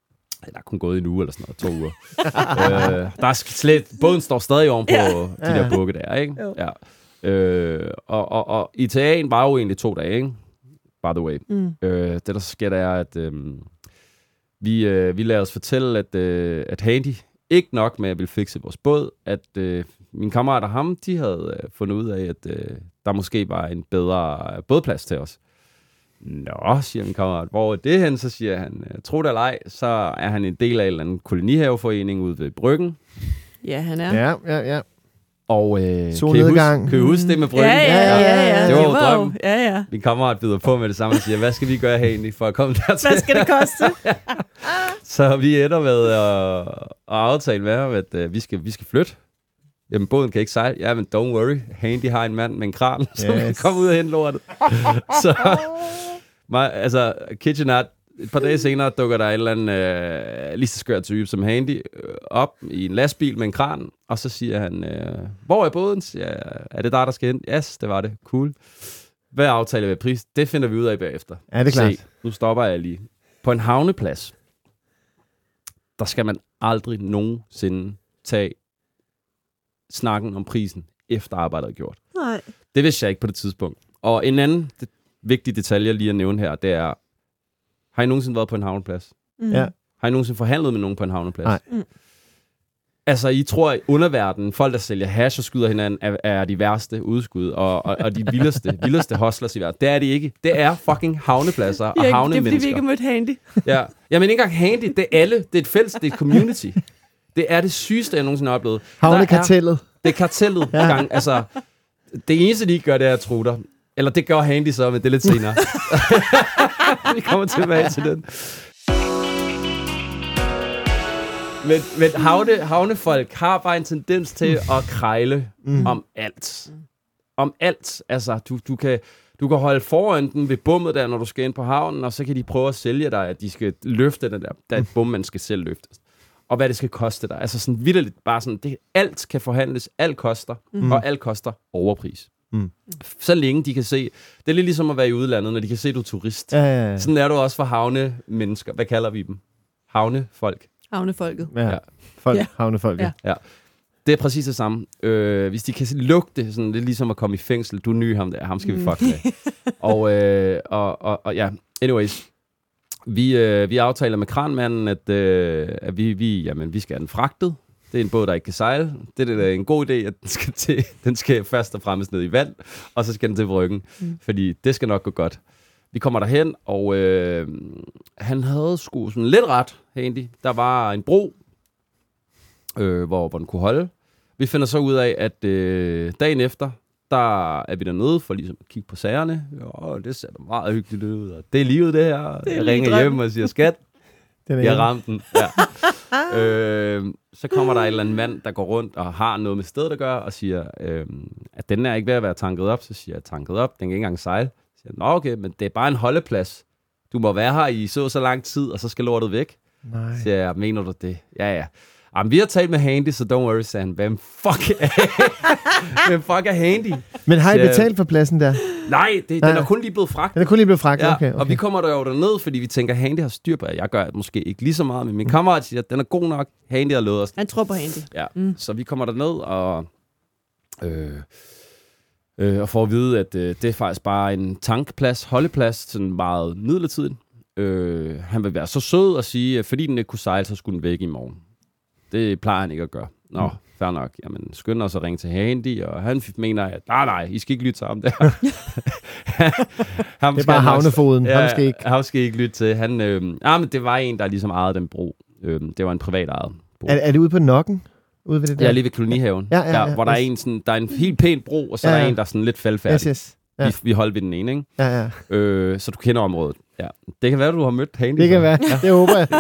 der er kun gået en uge eller sådan noget, to uger. øh, der er slet, båden står stadig oven på ja. de der ja. bukke der, ikke? Jo. Ja. Øh, og, og, og I T A'en var jo egentlig to dage, ikke? By the way. Mm. Øh, det, der sker, det er, at øh, vi, øh, vi lader os fortælle, at, øh, at Handy ikke nok med at ville fikse vores båd, at øh, mine kammerater og ham, de havde øh, fundet ud af, at øh, der måske var en bedre bådplads til os. Nå, siger min kammerat, hvor er det hen? Så siger han, tro det eller ej, så er han en del af en eller anden kolonihaveforening ude ved Bryggen. Ja, han er. Ja, ja, ja. Og øh, kan, I huske, kan I huske det med Bryggen? Ja, ja, ja. ja. Det var jo drømmen. Ja, ja. Min kammerat byder på med det samme og siger, hvad skal vi gøre herinde for at komme dertil? Hvad skal det koste? ja. Så vi ender med at, at aftale med ham, at uh, vi, skal, vi skal flytte. Jamen, båden kan ikke sejle. Ja, men don't worry. Handy har en mand med en kran, yes. så vi kan komme ud og hente lortet. så, my, altså, Kitchen Art, et par dage senere dukker der en eller anden øh, lige så skør type som Handy øh, op i en lastbil med en kran, og så siger han, øh, hvor er båden? Ja, er det der, der skal hente? Yes, det var det. Cool. Hvad aftaler vi pris? Det finder vi ud af bagefter. Ja, det er klart. Se, nu stopper jeg lige. På en havneplads, der skal man aldrig nogensinde tage snakken om prisen, efter arbejdet er gjort. Nej. Det vidste jeg ikke på det tidspunkt. Og en anden det, vigtig detalje lige at nævne her, det er, har I nogensinde været på en havneplads? Mm. Ja. Har I nogensinde forhandlet med nogen på en havneplads? Nej. Mm. Altså, I tror, at underverdenen, folk, der sælger hash og skyder hinanden, er, er de værste udskud, og, og, og de vildeste, vildeste hustlers i verden. Det er det ikke. Det er fucking havnepladser og ja, havnemennesker. Det er, fordi vi ikke har mødt Handy. ja. Jamen, ikke engang Handy. Det er alle. Det er et fælles, det er et community. Det er det sygeste, jeg nogensinde har oplevet. Havnekartellet. Det er kartellet ja. gang. Altså, det eneste, de ikke gør, det er at tro dig. Eller det gør Handy så, men det er lidt senere. Vi kommer tilbage til den. Men, men havne, havnefolk har bare en tendens til at krejle mm. om alt. Om alt. Altså, du, du, kan, du kan holde foran den ved bummet der, når du skal ind på havnen, og så kan de prøve at sælge dig, at de skal løfte den der. Der er et bum, man skal selv løfte. Og hvad det skal koste dig. Altså sådan vitterligt, bare sådan, det, alt kan forhandles, alt koster, mm. og alt koster overpris. Mm. Så længe de kan se, det er lidt ligesom at være i udlandet, når de kan se, at du er turist. Ja, ja, ja. Sådan er du også for havnemennesker. Hvad kalder vi dem? Havnefolk. Havnefolket. Ja, ja. Folk, ja. Havnefolket. Ja. ja. Det er præcis det samme. Øh, hvis de kan lugte, sådan, det er ligesom at komme i fængsel. Du er ny ham der, ham skal vi fuck med. og, øh, og, og, og ja, anyways. Vi, øh, vi aftaler med kranmanden, at, øh, at vi, vi, jamen, vi skal have den fragtet. Det er en båd, der ikke kan sejle. Det er, det er en god idé, at den skal, til, den skal først og fremmest ned i vand, og så skal den til Bryggen, mm. fordi det skal nok gå godt. Vi kommer derhen, og øh, han havde sgu sådan lidt ret, Handy. Der var en bro, øh, hvor, hvor den kunne holde. Vi finder så ud af, at øh, dagen efter, der er vi dernede for ligesom at kigge på sagerne. Jo, det ser da meget hyggeligt ud. Og det er livet, det her. Det jeg ringer hjem og siger, skat, jeg ramte den. Ja. øh, så kommer der en eller anden mand, der går rundt og har noget med stedet at gøre, og siger, øh, at den er ikke ved at være tanket op. Så siger jeg, tanket op, den kan ikke engang sejle. Så siger jeg, nå okay, men det er bare en holdeplads. Du må være her i så så lang tid, og så skal lortet væk. Nej. Så siger jeg, mener du det? Ja, ja. Jamen, vi har talt med Handy, så don't worry, sagde han. Hvem fuck er, Hvem fuck er Handy? Men har I betalt for pladsen der? Nej, det, den er kun lige blevet fragt. Den er kun lige blevet fragt, ja, okay, okay. Og vi kommer der jo derned, fordi vi tænker, Handy har styr på, at jeg gør måske ikke lige så meget, men min kammerat siger, at den er god nok. Handy har lovet os. Han tror på Handy. Ja, mm. så vi kommer derned og, øh, øh, og får at vide, at øh, det er faktisk bare en tankplads, holdeplads, sådan meget midlertidigt. Øh, han vil være så sød og sige, at fordi den ikke kunne sejle, så skulle den væk i morgen. Det plejer han ikke at gøre. Nå, mm. fair nok. Jamen, skynd os at ringe til Handy, og han mener, at nej, nej, I skal ikke lytte til ham der. ham det er bare havnefoden. Ja, ham skal ikke. Ham skal ikke lytte til. Han, øh, ah, men det var en, der ligesom ejede den bro. Øh, det var en privat ejet bro. Er, er det ude på Nokken? Ude ved det der? Ja, lige ved kolonihaven. Ja, ja, ja, ja, hvor der er en sådan, der er en helt pæn bro, og så ja, ja. er der en, der er sådan lidt faldfærdig. Yes, yes. Ja. Vi, vi holdt ved den ene, ikke? Ja, ja. Øh, så du kender området. Ja. Det kan være, du har mødt Handy. Det kan være, ja. Det håber jeg.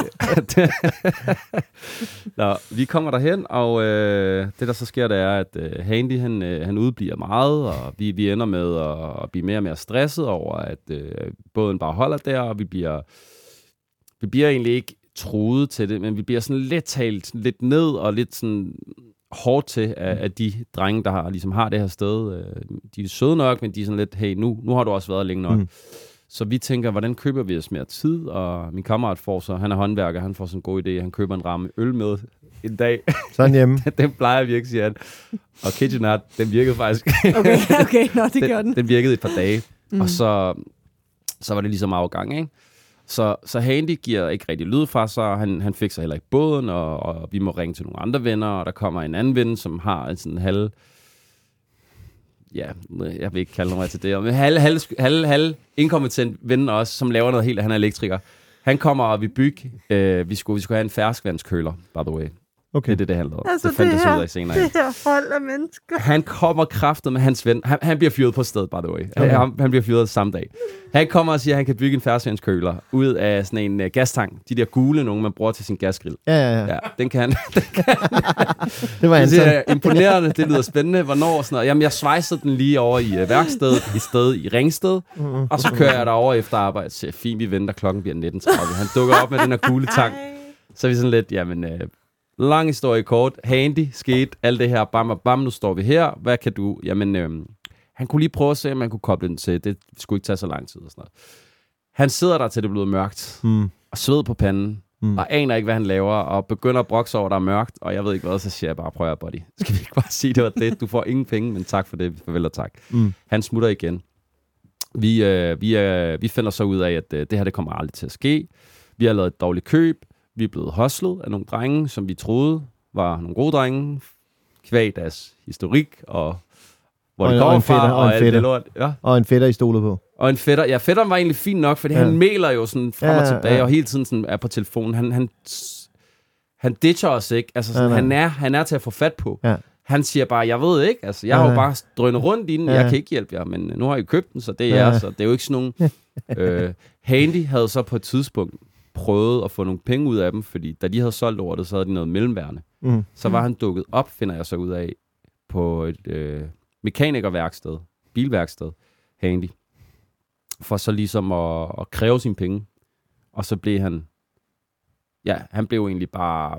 Nå, vi kommer derhen, og øh, det der så sker, det er, at øh, Handy, han, øh, han udbliver meget, og vi, vi ender med at, at blive mere og mere stresset over, at øh, båden bare holder der, og vi bliver, vi bliver egentlig ikke truet til det, men vi bliver sådan lidt talt lidt ned, og lidt sådan hårdt til af, af de drenge, der har, ligesom har det her sted. De er søde nok, men de er sådan lidt, hey, nu, nu har du også været længe nok. Mm. Så vi tænker, hvordan køber vi os mere tid? Og min kammerat får så, han er håndværker, han får sådan en god idé, han køber en ramme øl med en dag. Sådan hjemme. Den plejer at virke, siger han. Og KitchenAid, den virkede faktisk. Okay, okay, nå, det den, gjorde den. Den virkede et par dage, Mm. og så, så var det ligesom afgang, ikke? Så, så Handy giver ikke rigtig lyd fra sig, han, han fikser heller ikke båden, og, og vi må ringe til nogle andre venner, og der kommer en anden ven, som har en sådan halv... Ja, jeg vil ikke kalde mig til det, men halv, halv, halv, halv inkompetent ven også, som laver noget helt, han er elektriker. Han kommer og vi bygge, øh, vi, skulle, vi skulle have en ferskvandskøler, by the way. Okay. Det er det, det handler om. Altså, det fandt det jeg så her- ud af senere. Det her hold af mennesker. Han kommer kraftet med hans ven. Han, han bliver fyret på stedet, by the way. Okay. Han, han bliver fyret samme dag. Han kommer og siger, at han kan bygge en ferskvandskøler ud af sådan en uh, gastank. De der gule nogen, man bruger til sin gasgrill. Ja, ja, ja. Ja, den kan han. Det var Det Anton. er imponerende, det lyder spændende. Hvornår sådan noget? Jamen, jeg svejsede den lige over i uh, værkstedet, i sted i Ringsted, og så kører jeg derover efter arbejde. Så fint, vi venter, klokken bliver nitten tredive. Han dukker op med den her gule tank. Så er vi sådan lidt, jamen, øh, lang historie kort, Handy, skete, alt det her, bam, bam, bam, nu står vi her, hvad kan du, jamen, øh, han kunne lige prøve at se, om man kunne koble den til, det skulle ikke tage så lang tid og sådan noget. Han sidder der til det bliver mørkt, Mm. og sved på panden, Mm. mm. og aner ikke, hvad han laver, og begynder at brokse over, der er mørkt, og jeg ved ikke hvad, så siger jeg bare, prøv at buddy, skal vi ikke bare sige, det var det, du får ingen penge, men tak for det, farvel og tak. Mm. Han smutter igen. Vi, øh, vi, øh, vi finder så ud af, at øh, det her, det kommer aldrig til at ske. Vi har lavet et dårligt køb, vi er blevet hostlet af nogle drenge, som vi troede var nogle gode drenge, kvæg deres historik, og hvor Og det en- og kommer en fætter, fra, og en og alt fætter. det lort. Ja. Og en fætter, I stolede på. Og en fætter. Ja, fætteren var egentlig fint nok, fordi Ja. ja. han mailer jo sådan frem Ja, og tilbage, ja. og hele tiden sådan er på telefonen. Han, han, han ditcher os ikke. Altså, sådan, Ja, han, er, han er til at få fat på. Ja. Han siger bare, jeg ved ikke, altså, jeg Ja, har jo ja. bare drønet rundt i den, Ja. jeg kan ikke hjælpe jer, men nu har I købt den, så det er Ja. jer, så det er jo ikke sådan nogen... øh, Handy havde så på et tidspunkt prøvet at få nogle penge ud af dem, fordi da de havde solgt lortet, så havde de noget mellemværende. Mm. Så var han dukket op, finder jeg så ud af, på et øh, mekanikerværksted, bilværksted, Handy, for så ligesom at, at kræve sine penge. Og så blev han, ja, han blev egentlig bare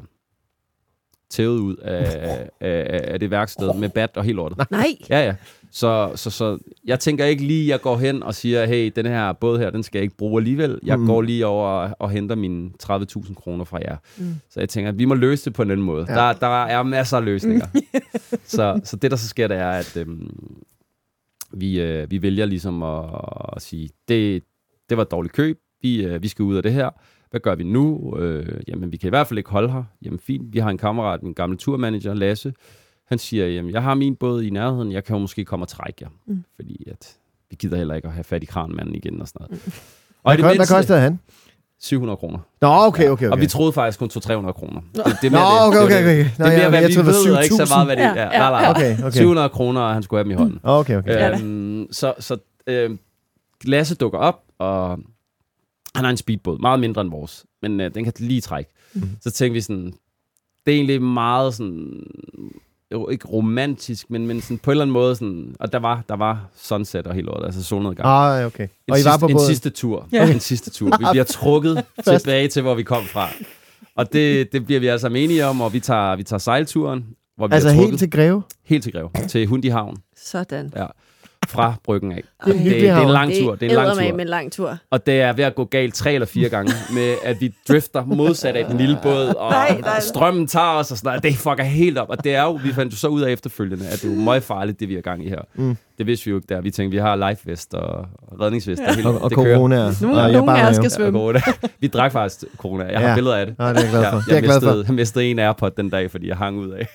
tævet ud af, af, af det værksted med bat og helt lortet. Nej. Ja, ja. Så, så, så jeg tænker ikke lige, jeg går hen og siger, hey, den her båd her, den skal jeg ikke bruge alligevel. Jeg Mm. går lige over og, og henter mine tredive tusind kroner fra jer. Mm. Så jeg tænker, at vi må løse det på en anden måde. Ja. Der, der er masser af løsninger. så, så det, der så sker, det er, at øhm, vi, øh, vi vælger ligesom at, at sige, det, det var et dårligt køb. Vi, øh, vi skal ud af det her. Hvad gør vi nu? Øh, jamen, vi kan i hvert fald ikke holde her. Jamen, fint. Vi har en kammerat, en gammel turmanager, Lasse. Han siger, jamen, jeg har min båd i nærheden. Jeg kan jo måske komme og trække jer. Mm. Fordi at vi gider heller ikke at have fat i kranmanden igen og sådan noget. Mm. Og i Hvad, det kost, hvad kostede han? syv hundrede kroner. Nå, okay, okay, okay. Og vi troede faktisk kun to til tre hundrede kroner. Det, det er Nå, mere okay, det. okay, Det er okay. det. Nå, Det er mere, ja, hvad jeg vi troede, det var ved, og ikke så syv meget, hvad det er. Ja, Ja, ja, nej, nej. Okay, okay. syv hundrede kroner, og han skulle have dem i hånden. Okay, okay. Ja, da. Øhm, så så øh, Lasse dukker op, og han har en speedbåd, meget mindre end vores, men øh, den kan lige trække. Mhm. Så tænkte vi sådan, det er egentlig meget sådan, jo ikke romantisk, men, men sådan på en eller anden måde sådan, og der var, der var sunset og helt lort, altså solnedgang. Ah, okay. En, Og I var sidste, på en båden? sidste tur. Ja. Ja. En sidste tur. Vi bliver trukket tilbage til, hvor vi kom fra. Og det, det bliver vi altså enige om, og vi tager, vi tager sejlturen, hvor vi Altså bliver trukket helt til Greve? helt til Greve, til Hundihavn, Sådan. ja, fra bryggen af. Det er en Det, hyggelig det er en havn. lang tur. Det er en lang med tur. en lang tur. Og det er ved at gå galt tre eller fire gange, med at vi drifter modsat af den lille båd, og Nej, nej. strømmen tager os, og sådan noget. Det fucker helt op. Og det er jo, vi fandt jo så ud af efterfølgende, at det er jo meget farligt, det vi er gang i her. Mm. Det vidste vi jo ikke der. Vi tænkte, vi har lifevest og redningsvest. Og, hele, Og, og det kører. corona. Nu og er jeg nogen bare af os jo. skal svømme. Ja, corona. Vi drak faktisk corona. Jeg har Ja. billeder af det. Nå, det er jeg glad for. Jeg, Det er jeg, jeg glad for. mistede, jeg mistede en AirPod den dag, fordi jeg hang ud af.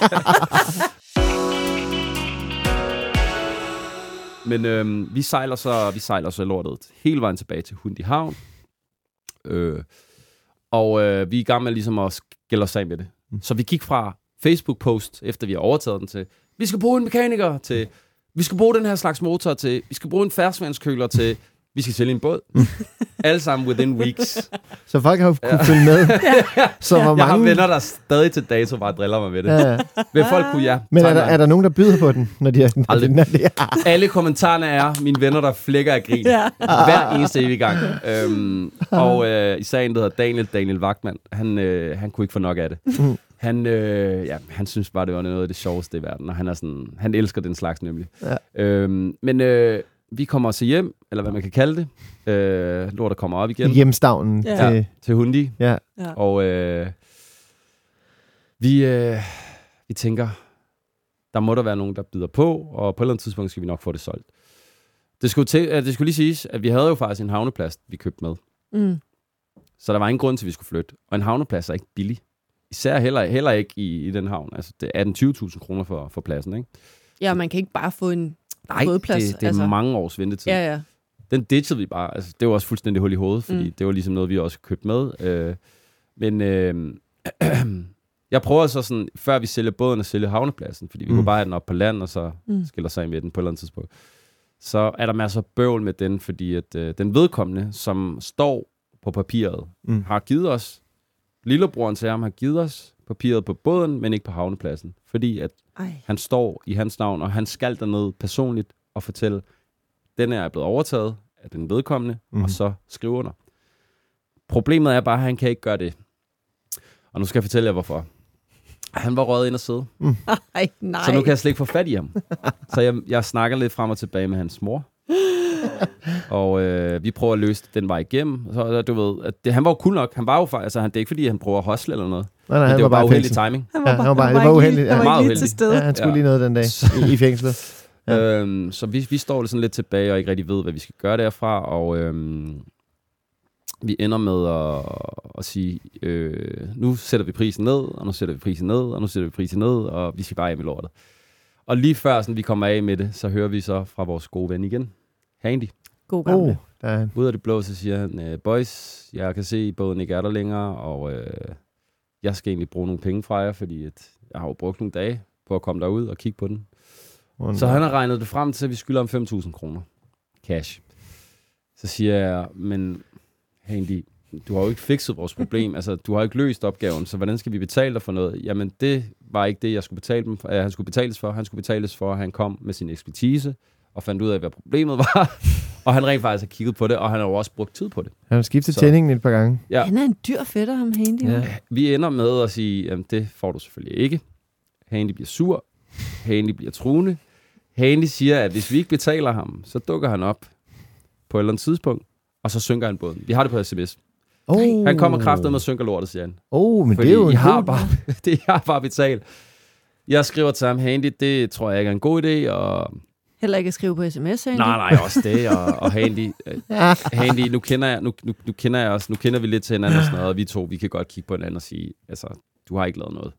Men øhm, vi sejler så vi sejler så lortet hele vejen tilbage til Hundihavn. Øh, og øh, vi er i gang med ligesom at skælde os af med det. Mm. Så vi gik fra Facebook-post, efter vi har overtaget den, til vi skal bruge en mekaniker, til vi skal bruge den her slags motor, til vi skal bruge en ferskvandskøler, til vi skal sælge en båd. Alle sammen within weeks. Så folk har kunne følge med. Så hvor Jeg har mange... venner, der stadig til dato bare driller mig med det. Ja, ja. Vil folk kunne, ja. Men er der, timeline. er der nogen, der byder på den, når de er... Når Aldrig. de, når de er Alle kommentarerne er mine venner, der flækker af grin. Ja. Hver eneste evig gang. Øhm, og øh, især en, der hedder Daniel, Daniel Wagman, han, øh, han kunne ikke få nok af det. Mm. Han, øh, ja, han synes bare, det var noget af det sjoveste i verden, og han, er sådan, han elsker den slags nemlig. Ja. Øhm, men øh, vi kommer til hjem, eller hvad man kan kalde det. Øh, lortet kommer op igen. Hjemstavnen. Ja. Til, Til Hundi. ja. Ja. Og øh, vi, øh, vi tænker, der må der være nogen, der bider på, og på et eller andet tidspunkt skal vi nok få det solgt. Det skulle, til, uh, det skulle lige siges, at vi havde jo faktisk en havneplads, vi købte med. Mm. Så der var ingen grund til, at vi skulle flytte. Og en havneplads er ikke billig. Især heller, heller ikke i, i den havn. Altså, det er atten til tyve tusind kroner for, for pladsen, ikke? Ja, man kan ikke bare få en Nej, bådplads. det, det er altså. mange års ventetid. Ja, ja. Den ditchede vi bare. Altså, det var også fuldstændig hul i hovedet, fordi Mm. det var ligesom noget, vi også købte med. Øh, men øh, jeg prøver så sådan, før vi sælger båden, at sælge havnepladsen, fordi vi Mm. kunne bare have den op på land, og så Mm. skiller sig af med den på et eller andet tidspunkt. Så er der masser af bøvl med den, fordi at øh, den vedkommende, som står på papiret, Mm. har givet os, lillebroren til ham har givet os papiret på båden, men ikke på havnepladsen. Fordi at Ej. han står i hans navn, og han skal derned personligt og fortælle, den er blevet overtaget af den vedkommende, Mhm. mm. og så skrive under. Problemet er bare, at han kan ikke gøre det. Og nu skal jeg fortælle jer, hvorfor. Han var røget ind og sidde, Ej, nej. så nu kan jeg slet ikke få fat i ham. Så jeg, jeg snakker lidt frem og tilbage med hans mor. Og øh, vi prøver at løse den vej igennem. Så du ved, at det, han var jo cool nok. Han var jo faktisk, altså han, det er ikke fordi, han prøver at hostle eller noget. Nej, nej, Men han det var bare i uheldig fængsel. timing. Han Ja, han var bare- det var ikke uheldigt. lige- Ja. Han var Meget ikke lige til uheldig. stede. Ja, han skulle Ja. lige noget den dag i, i fængslet. Ja. Øhm, så vi, vi står sådan lidt tilbage og ikke rigtig ved, hvad vi skal gøre derfra, og øhm, vi ender med at, at sige, øh, nu sætter vi prisen ned, og nu sætter vi prisen ned, og nu sætter vi prisen ned, og vi skal bare af med lortet. Og lige før sådan, vi kommer af med det, så hører vi så fra vores gode ven igen, Handy. God gamle. Oh, der er han. Ud af det blå, så siger han, øh, boys, jeg kan se, at båden ikke er der længere, og øh, jeg skal egentlig bruge nogle penge fra jer, fordi at jeg har jo brugt nogle dage på at komme derud og kigge på den. Så han har regnet det frem til, at vi skylder om fem tusind kroner cash. Så siger jeg, men Handy, du har jo ikke fikset vores problem. Altså, du har ikke løst opgaven, så hvordan skal vi betale dig for noget? Jamen, det var ikke det, jeg skulle betale dem for. Uh, han skulle betales for. Han skulle betales for, at han kom med sin ekspertise og fandt ud af, hvad problemet var. Og han rent faktisk har kigget på det, og han har jo også brugt tid på det. Han har skiftet Så- tændingen et par gange. Ja. Han er en dyr fætter, ham Handy. Ja. Vi ender med at sige, jamen det får du selvfølgelig ikke. Handy bliver sur. Handy bliver truende. Handy siger, at hvis vi ikke betaler ham, så dukker han op på et eller andet tidspunkt, og så synker han båden. Vi har det på sms. Oh. Han kommer kraftet med at synker lortet, siger han. Oh, men Fordi det er jo en I har god- bare, det jeg har bare betalt. Jeg skriver til ham, Handy, det tror jeg ikke er en god idé, og Heller ikke at skrive på sms, Handy. nej, nej, også det, og, og Handy, øh, Handy, nu kender jeg, nu, nu, nu kender jeg os, nu kender vi lidt til hinanden og sådan noget, og vi to, vi kan godt kigge på hinanden og sige, altså, du har ikke lavet noget.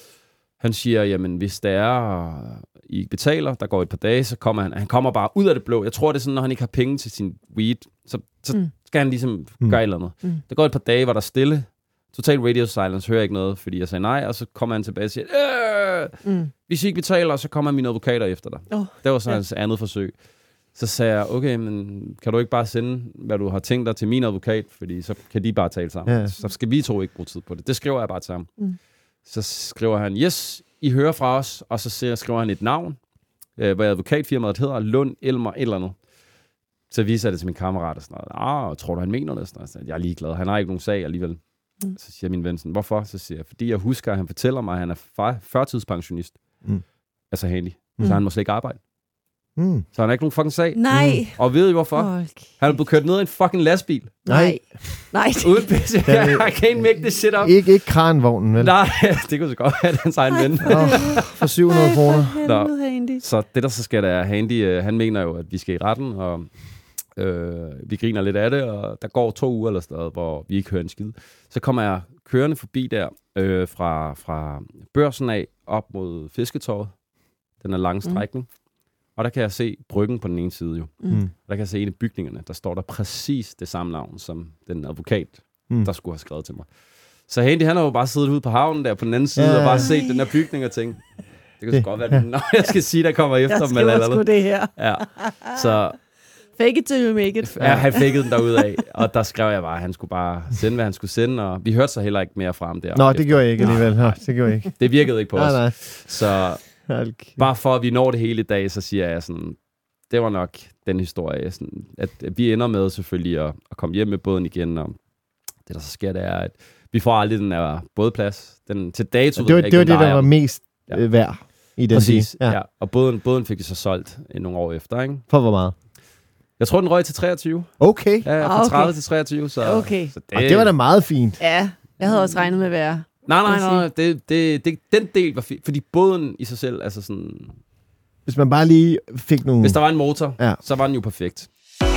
Han siger, jamen, hvis det er, og I betaler, der går et par dage, så kommer han, han kommer bare ud af det blå. Jeg tror, det er sådan, når han ikke har penge til sin weed, så, så Mm. skal han ligesom Mm. gøre et eller andet. Mm. Der går et par dage, hvor der er stille. Total radio silence, hører ikke noget, fordi jeg sagde nej, og så kommer han tilbage og siger, øh, Mm. hvis I ikke betaler, så kommer mine advokater efter dig. Oh, Det var så ja. hans andet forsøg. Så sagde jeg, okay, men kan du ikke bare sende, hvad du har tænkt dig til min advokat, fordi så kan de bare tale sammen. Ja. Ja. Så skal vi to ikke bruge tid på det. Det skriver jeg bare til ham. Mm. Så skriver han, yes, I hører fra os, og så siger- skriver han et navn, øh, hvad advokatfirmaet hedder, Lund, Elmer, et eller andet. Så viser jeg det til min kammerat og sådan noget. Ah, tror du, han mener det? Sådan noget. Så jeg er ligeglad. Han har ikke nogen sag alligevel. Mm. Så siger min ven sådan, hvorfor? Så siger jeg, fordi jeg husker, at han fortæller mig, at han er far- førtidspensionist. Mm. Altså Handy. Mm. Så han må slet ikke arbejde. Mm. Så han har ikke nogen fucking sag. Nej. Og ved I hvorfor? Hold Han er blevet kørt ned i en fucking lastbil. Nej. Nej. Uden pisse. I can't make this shit up. Ikke, ikke kranvognen, vel? Nej, det kunne så godt være hans egen ven. Oh, for syv hundrede kroner. Helvede, Handy. Så det, der så skal der Handy, øh, han mener jo, at vi skal i retten, og øh, vi griner lidt af det, og der går to uger eller sådan noget, hvor vi ikke hører en skid. Så kommer jeg kørende forbi der, øh, fra, fra Børsen af, op mod Fisketorvet. Den er lange strækning. Mm. Og der kan jeg se bryggen på den ene side jo. Mm. Mm. Og der kan jeg se en af bygningerne, der står der præcis det samme navn, som den advokat, Mm. der skulle have skrevet til mig. Så Handy, han har jo bare siddet ude på havnen der på den anden side, Ja. og bare set den der bygning og tænkt, det kan så godt være, den, når jeg skal sige, der kommer efter Jeg dem eller skriver sgu noget. det her. Ja. Så Fake it till you make it. ja, han fik den derud af, og der skrev jeg bare, at han skulle bare sende, hvad han skulle sende, og vi hørte så heller ikke mere fra ham der. Nå, det gjorde jeg ikke alligevel. Nå, det gjorde jeg ikke. Det virkede ikke på Nej, os. nej. Så Hold kæft. bare for at vi når det hele i dag, så siger jeg sådan, det var nok den historie, sådan, at vi ender med selvfølgelig at, at komme hjem med båden igen, og det der så sker, det er, at vi får aldrig den der bådplads. Den, til dato, Det var ved jeg det, ikke, var om det der er- var mest Ja. øh, værd i den Præcis, tid. ja. ja. Og båden, båden fik vi så solgt øh, nogle år efter, ikke? For hvor meget? Jeg tror, den røg til treogtyve. Okay. Ja, fra Okay. tredive til treogtyve. Så, Okay. så Og det var da meget fint. Ja, jeg havde også regnet med at være... Nej, nej, nej. Det, det, det, den del var fint. Fordi båden i sig selv, altså sådan... Hvis man bare lige fik nogle... Hvis der var en motor, Ja. så var den jo perfekt.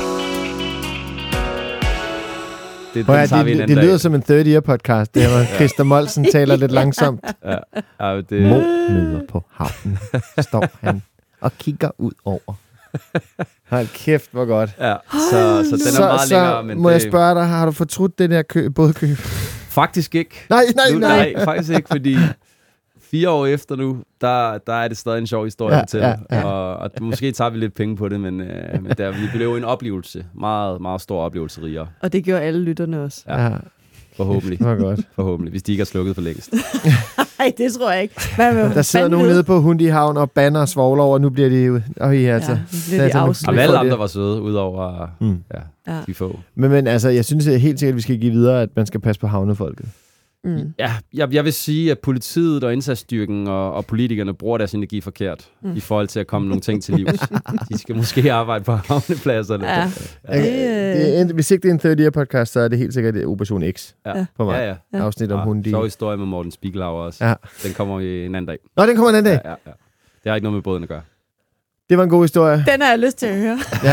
Det, Prøv den at, tager vi en det, anden det lyder dag. som en third year podcast. Det er, hvor Christa Molsen taler lidt langsomt. Ja, ja, det, Mo møder på havnen. Står han og kigger ud over. Hold kæft, hvor godt. ja, så, så den er så, meget så længere. Men må det, jeg spørge dig, har du fortrudt det der kø, bådkøb? Faktisk ikke. Nej, nej, Nu, nej. nej, faktisk ikke, fordi fire år efter nu, der, der er det stadig en sjov historie Ja, at fortælle. ja, ja. Og, og måske tager vi lidt penge på det, men, øh, men der, vi blev en oplevelse. Meget, meget stor oplevelse rigere. Og det gjorde alle lytterne også. Ja. Ja, Forhåbentlig. det var godt. Forhåbentlig, hvis de ikke har slukket for længst. Nej, det tror jeg ikke. Hvad, hvad, Der sidder nogen nede på Hundihavn og banner og svogler over, og nu bliver de... Øj, ja, altså. Ja, nu Det bliver er de sådan- afsløret. Og Vi alle får andre det. var søde, udover Mm. ja, Ja. de få. Men, men altså, jeg synes at helt sikkert, at vi skal give videre, at man skal passe på havnefolket. Mm. Ja, jeg, jeg vil sige, at politiet og indsatsstyrken og, og politikerne bruger deres energi forkert mm. i forhold til at komme nogle ting til livs. De skal måske arbejde på havnepladserne. Ja. Okay. Det, Det er en, hvis ikke det er en third year podcast, så er det helt sikkert et Operation X Ja. for mig. Ja, ja. Ja. Afsnit om Ja, Hundi. sjov historie med Morten Spiegelhauer også. Ja. Den kommer i en anden dag. Nå, den kommer en anden dag. Ja, ja, ja. Det har ikke noget med båden at gøre. Det var en god historie. den har jeg lyst til at høre. Ja.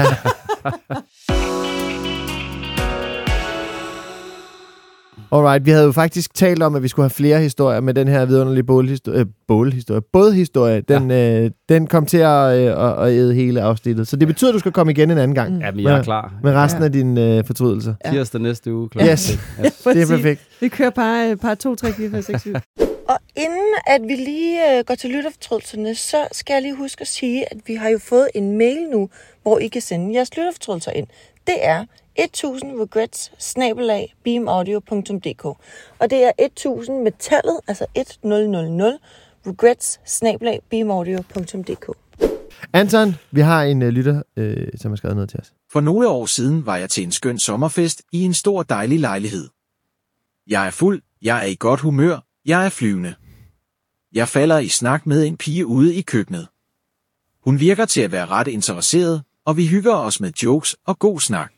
Alright, vi havde jo faktisk talt om, at vi skulle have flere historier med den her vidunderlige bålhistorie. Øh, bålhistorie. Bådhistorie. Den, ja. øh, den kom til at, øh, at, at æde hele afsnittet. Så det betyder, at du skal komme igen en anden gang. Mm. Ja, men jeg er Ja. klar. Med resten Ja. af dine øh, fortrydelser. Ja. Tirsdag næste uge. Klar. Yes, Yes. det er perfekt. Vi kører par, par to, tre, fire, fem, seks, syv. Og inden at vi lige øh, går til lytterfortrydelserne, så skal jeg lige huske at sige, at vi har jo fået en mail nu, hvor I kan sende jeres lytterfortrydelser ind. Det er tusind regrets snabel-a beamaudio punktum d k. Og det er tusind med tallet, altså tusind regrets snabel-a beamaudio punktum d k. Anton, vi har en øh, lytter, øh, som har skrevet noget til os. For nogle år siden var jeg til en skøn sommerfest i en stor dejlig lejlighed. Jeg er fuld, jeg er i godt humør, jeg er flyvende. Jeg falder i snak med en pige ude i køkkenet. Hun virker til at være ret interesseret, og vi hygger os med jokes og god snak.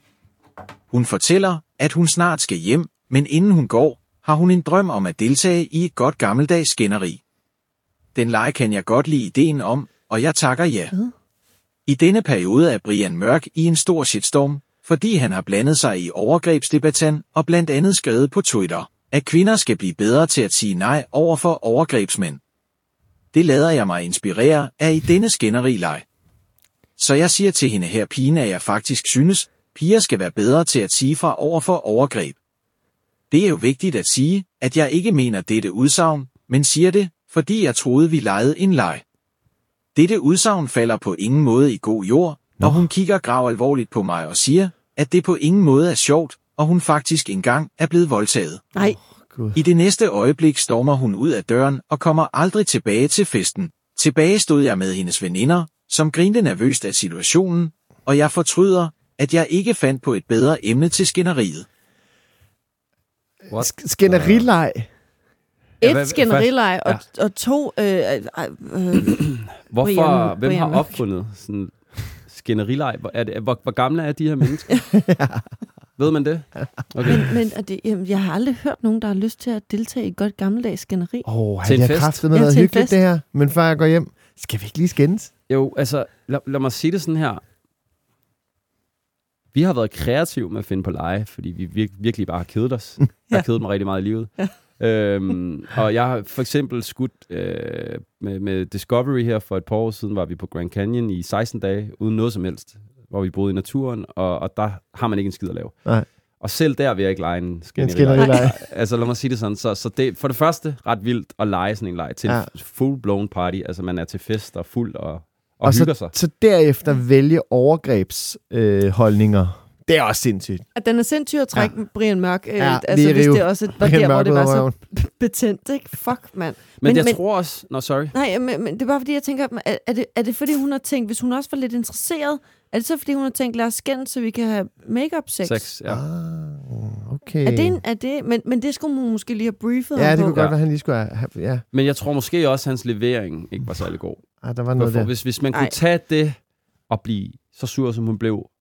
Hun fortæller, at hun snart skal hjem, men inden hun går, har hun en drøm om at deltage i et godt gammeldags skænderi. Den leg kan jeg godt lide ideen om, og jeg takker ja. I denne periode er Brian Mørk i en stor shitstorm, fordi han har blandet sig i overgrebsdebatten og blandt andet skrevet på Twitter, at kvinder skal blive bedre til at sige nej over for overgrebsmænd. Det lader jeg mig inspirere af i denne skænderi-leg. Så jeg siger til hende her pigen, at jeg faktisk synes, piger skal være bedre til at sige fra over for overgreb. Det er jo vigtigt at sige, at jeg ikke mener dette udsagn, men siger det, fordi jeg troede, vi legede en leg. Dette udsagn falder på ingen måde i god jord, og hun kigger grav alvorligt på mig og siger, at det på ingen måde er sjovt, og hun faktisk engang er blevet voldtaget. Nej. I det næste øjeblik stormer hun ud af døren og kommer aldrig tilbage til festen. Tilbage stod jeg med hendes veninder, som grinte nervøst af situationen, og jeg fortryder, at jeg ikke fandt på et bedre emne til skænderiet. What? Sk- Skænderileg. Ja, hvad- Et skænderileg, og, og to... Øh, øh, øh, Hvorfor, Brian- hvem Brian har Mørk. opfundet sådan skænderileg? Hvor, er det, hvor, hvor gamle er de her mennesker? Ved man det? Okay. men men er det, jamen, jeg har aldrig hørt nogen, der har lyst til at deltage i et godt gammeldags skænderi. Åh, oh, Til en det har fest. kraftet med Ja, været til en hyggeligt fest. det her. Men før jeg går hjem, skal vi ikke lige skændes? Jo, altså, lad, lad mig sige det sådan her. Vi har været kreative med at finde på lege, fordi vi vir- virkelig bare har kedet os. Jeg har kedet mig rigtig meget i livet. Ja. Øhm, og jeg har for eksempel skudt øh, med, med Discovery her for et par år siden, var vi på Grand Canyon i seksten dage, uden noget som helst, hvor vi boede i naturen, og, og der har man ikke en skid at lave. Nej. Og selv der vil jeg ikke lege en En skænderileg. skænderileg. Altså lad mig sige det sådan. Så, så det for det første ret vildt at lege sådan en leg til Ja. en full-blown party. Altså man er til fest og fuld og, og, Og hygger så, sig. så derefter vælge overgrebsholdninger. Øh, holdninger. Det er også sindssygt. At den er sindssygt at trække ja. Brian Mørk. Øh, Ja, altså, lige hvis rive det også var Brian der, hvor Mørk det ud var af så røven. betændt, ikke? Fuck, mand. Men, men jeg men- tror også... Nå, sorry. Nej, men, men det er bare fordi, jeg tænker, er, er, det, er det fordi, hun har tænkt, hvis hun også var lidt interesseret, er det så fordi, hun har tænkt, lad os skændes, så vi kan have make-up-sex? Sex, ja. Ah, okay. Er det, en, er det men, men det skulle hun måske lige have briefet Ja, ham det på. kunne godt Ja. være, han lige skulle have... Ja, Men jeg tror måske også, at hans levering ikke var særlig god. ah, der var noget Hvorfor? der. Hvis, hvis man Ej. kunne tage det og blive så sur, som hun blev,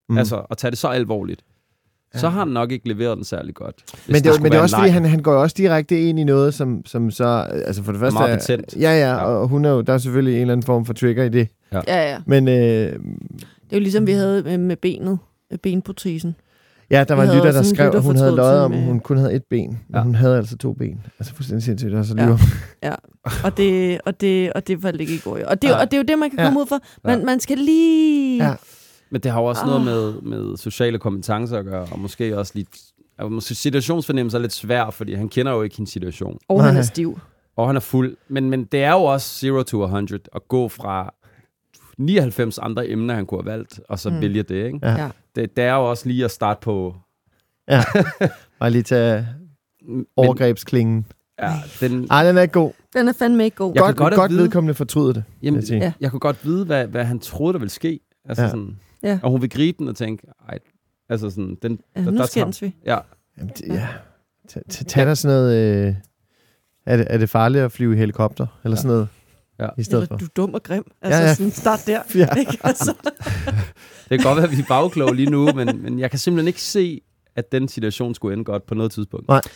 Mm. Altså, at tage det så alvorligt. Ja. Så har han nok ikke leveret den særlig godt. Men det, det men det er også fordi, han, han går også direkte ind i noget, som, som så... Altså for det første... Meget betændt. Ja, ja, og hun er jo... Der er selvfølgelig en eller anden form for trigger i det. Ja, ja. ja. Men... Øh, det er jo ligesom, vi havde med, med benet. Med benprotesen. Ja, der var en lytter, der skrev, at hun havde løjet om, med... hun kun havde et ben. Men ja. hun havde altså to ben. Altså fuldstændig sindssygt, og så lyver. Ja, ja. Og, det, og, det, og det faldt ikke i går. Og det, ja. og det er jo det, man kan ja. komme ud for. Man, ja. man skal lige... Ja. Men det har jo også ah. noget med, med sociale kompetencer at gøre, og måske også lidt... Altså, situationsfornemmelse er lidt svær, fordi han kender jo ikke hendes situation. Og han er stiv. Og han er fuld. Men, men det er jo også zero to hundrede at gå fra nioghalvfems andre emner, han kunne have valgt, og så mm. vælge det, ikke? Ja. Det, det er jo også lige at starte på... Ja, og lige tage overgrebsklingen. Ja, den... Ej, den er ikke god. Den er fandme ikke god. Jeg godt godt, godt vedkommende fortryde det. Jamen, jeg, ja. jeg kunne godt vide, hvad, hvad han troede, der ville ske. Altså ja. sådan... Ja. Og hun vil gribe den og tænke, ej, altså sådan... Den, ja, der, nu skændes vi. Ja. Jamen, det, ja. Tag der sådan noget... Øh, er, det, er det farligt at flyve i helikopter? Eller ja. sådan noget? Ja. I stedet Eller for. du er dum og grim. Altså ja, ja. sådan start der. Ja. Ikke? Altså. Det kan godt være, at vi er bagkloge lige nu, men, men jeg kan simpelthen ikke se, at den situation skulle ende godt på noget tidspunkt. Nej.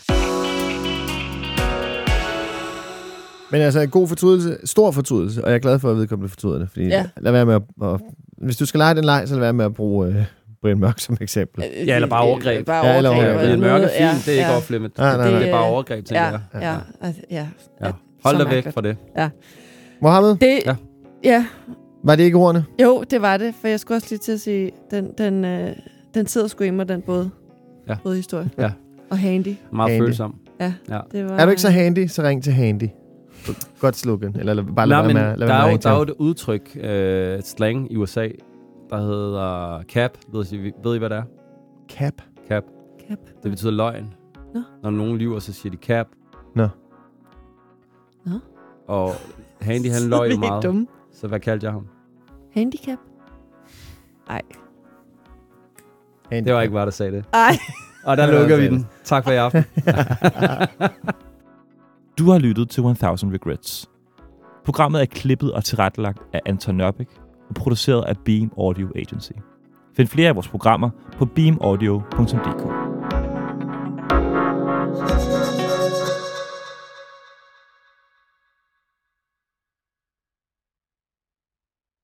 Men altså, en god fortrydelse, stor fortrydelse, og jeg er glad for, at vedkommende fortryder det. Fordi ja. lad være med at, at... Hvis du skal lege den leg, så lad være med at bruge øh, Brian Mørk som eksempel. Ja, eller bare overgreb. Bare overgreb. Ja, eller overgreb. Brian Mørk er fint, ja, det er ikke ja. off-limit. Nej, nej, nej. Det er bare overgreb, tænker ja, jeg. Ja, ja, ja. ja. Hold dig væk fra det. Ja. Mohammed? Det, ja. ja. Var det ikke ordene? Jo, det var det, for jeg skulle også lige til at sige, den, den, øh, den sidder sgu i mig, den både, ja. både historie ja. og handy. Meget handy. følsom. Ja, ja. Det var, er du ikke så handy, så ring til Handy. Godt slogan. Eller bare lad være med, lad der, er jo, med der er jo et udtryk, øh, et slang i U S A, der hedder cap. Ved I, ved I hvad det er? Cap? Cap. Cap. Det betyder løgn. Nå. Når nogen lyver, så siger de cap. Nå. Nå. Og Handy, han løg jo meget. Dumme. Så hvad kaldte jeg ham? Handicap? Ej. Handicap. Det var ikke bare, der sagde det. Ej. Og der lukker vi den. Tak for i aften. Du har lyttet til tusind Regrets. Programmet er klippet og tilrettelagt af Anton Nørbæk og produceret af Beam Audio Agency. Find flere af vores programmer på beam audio punktum d k.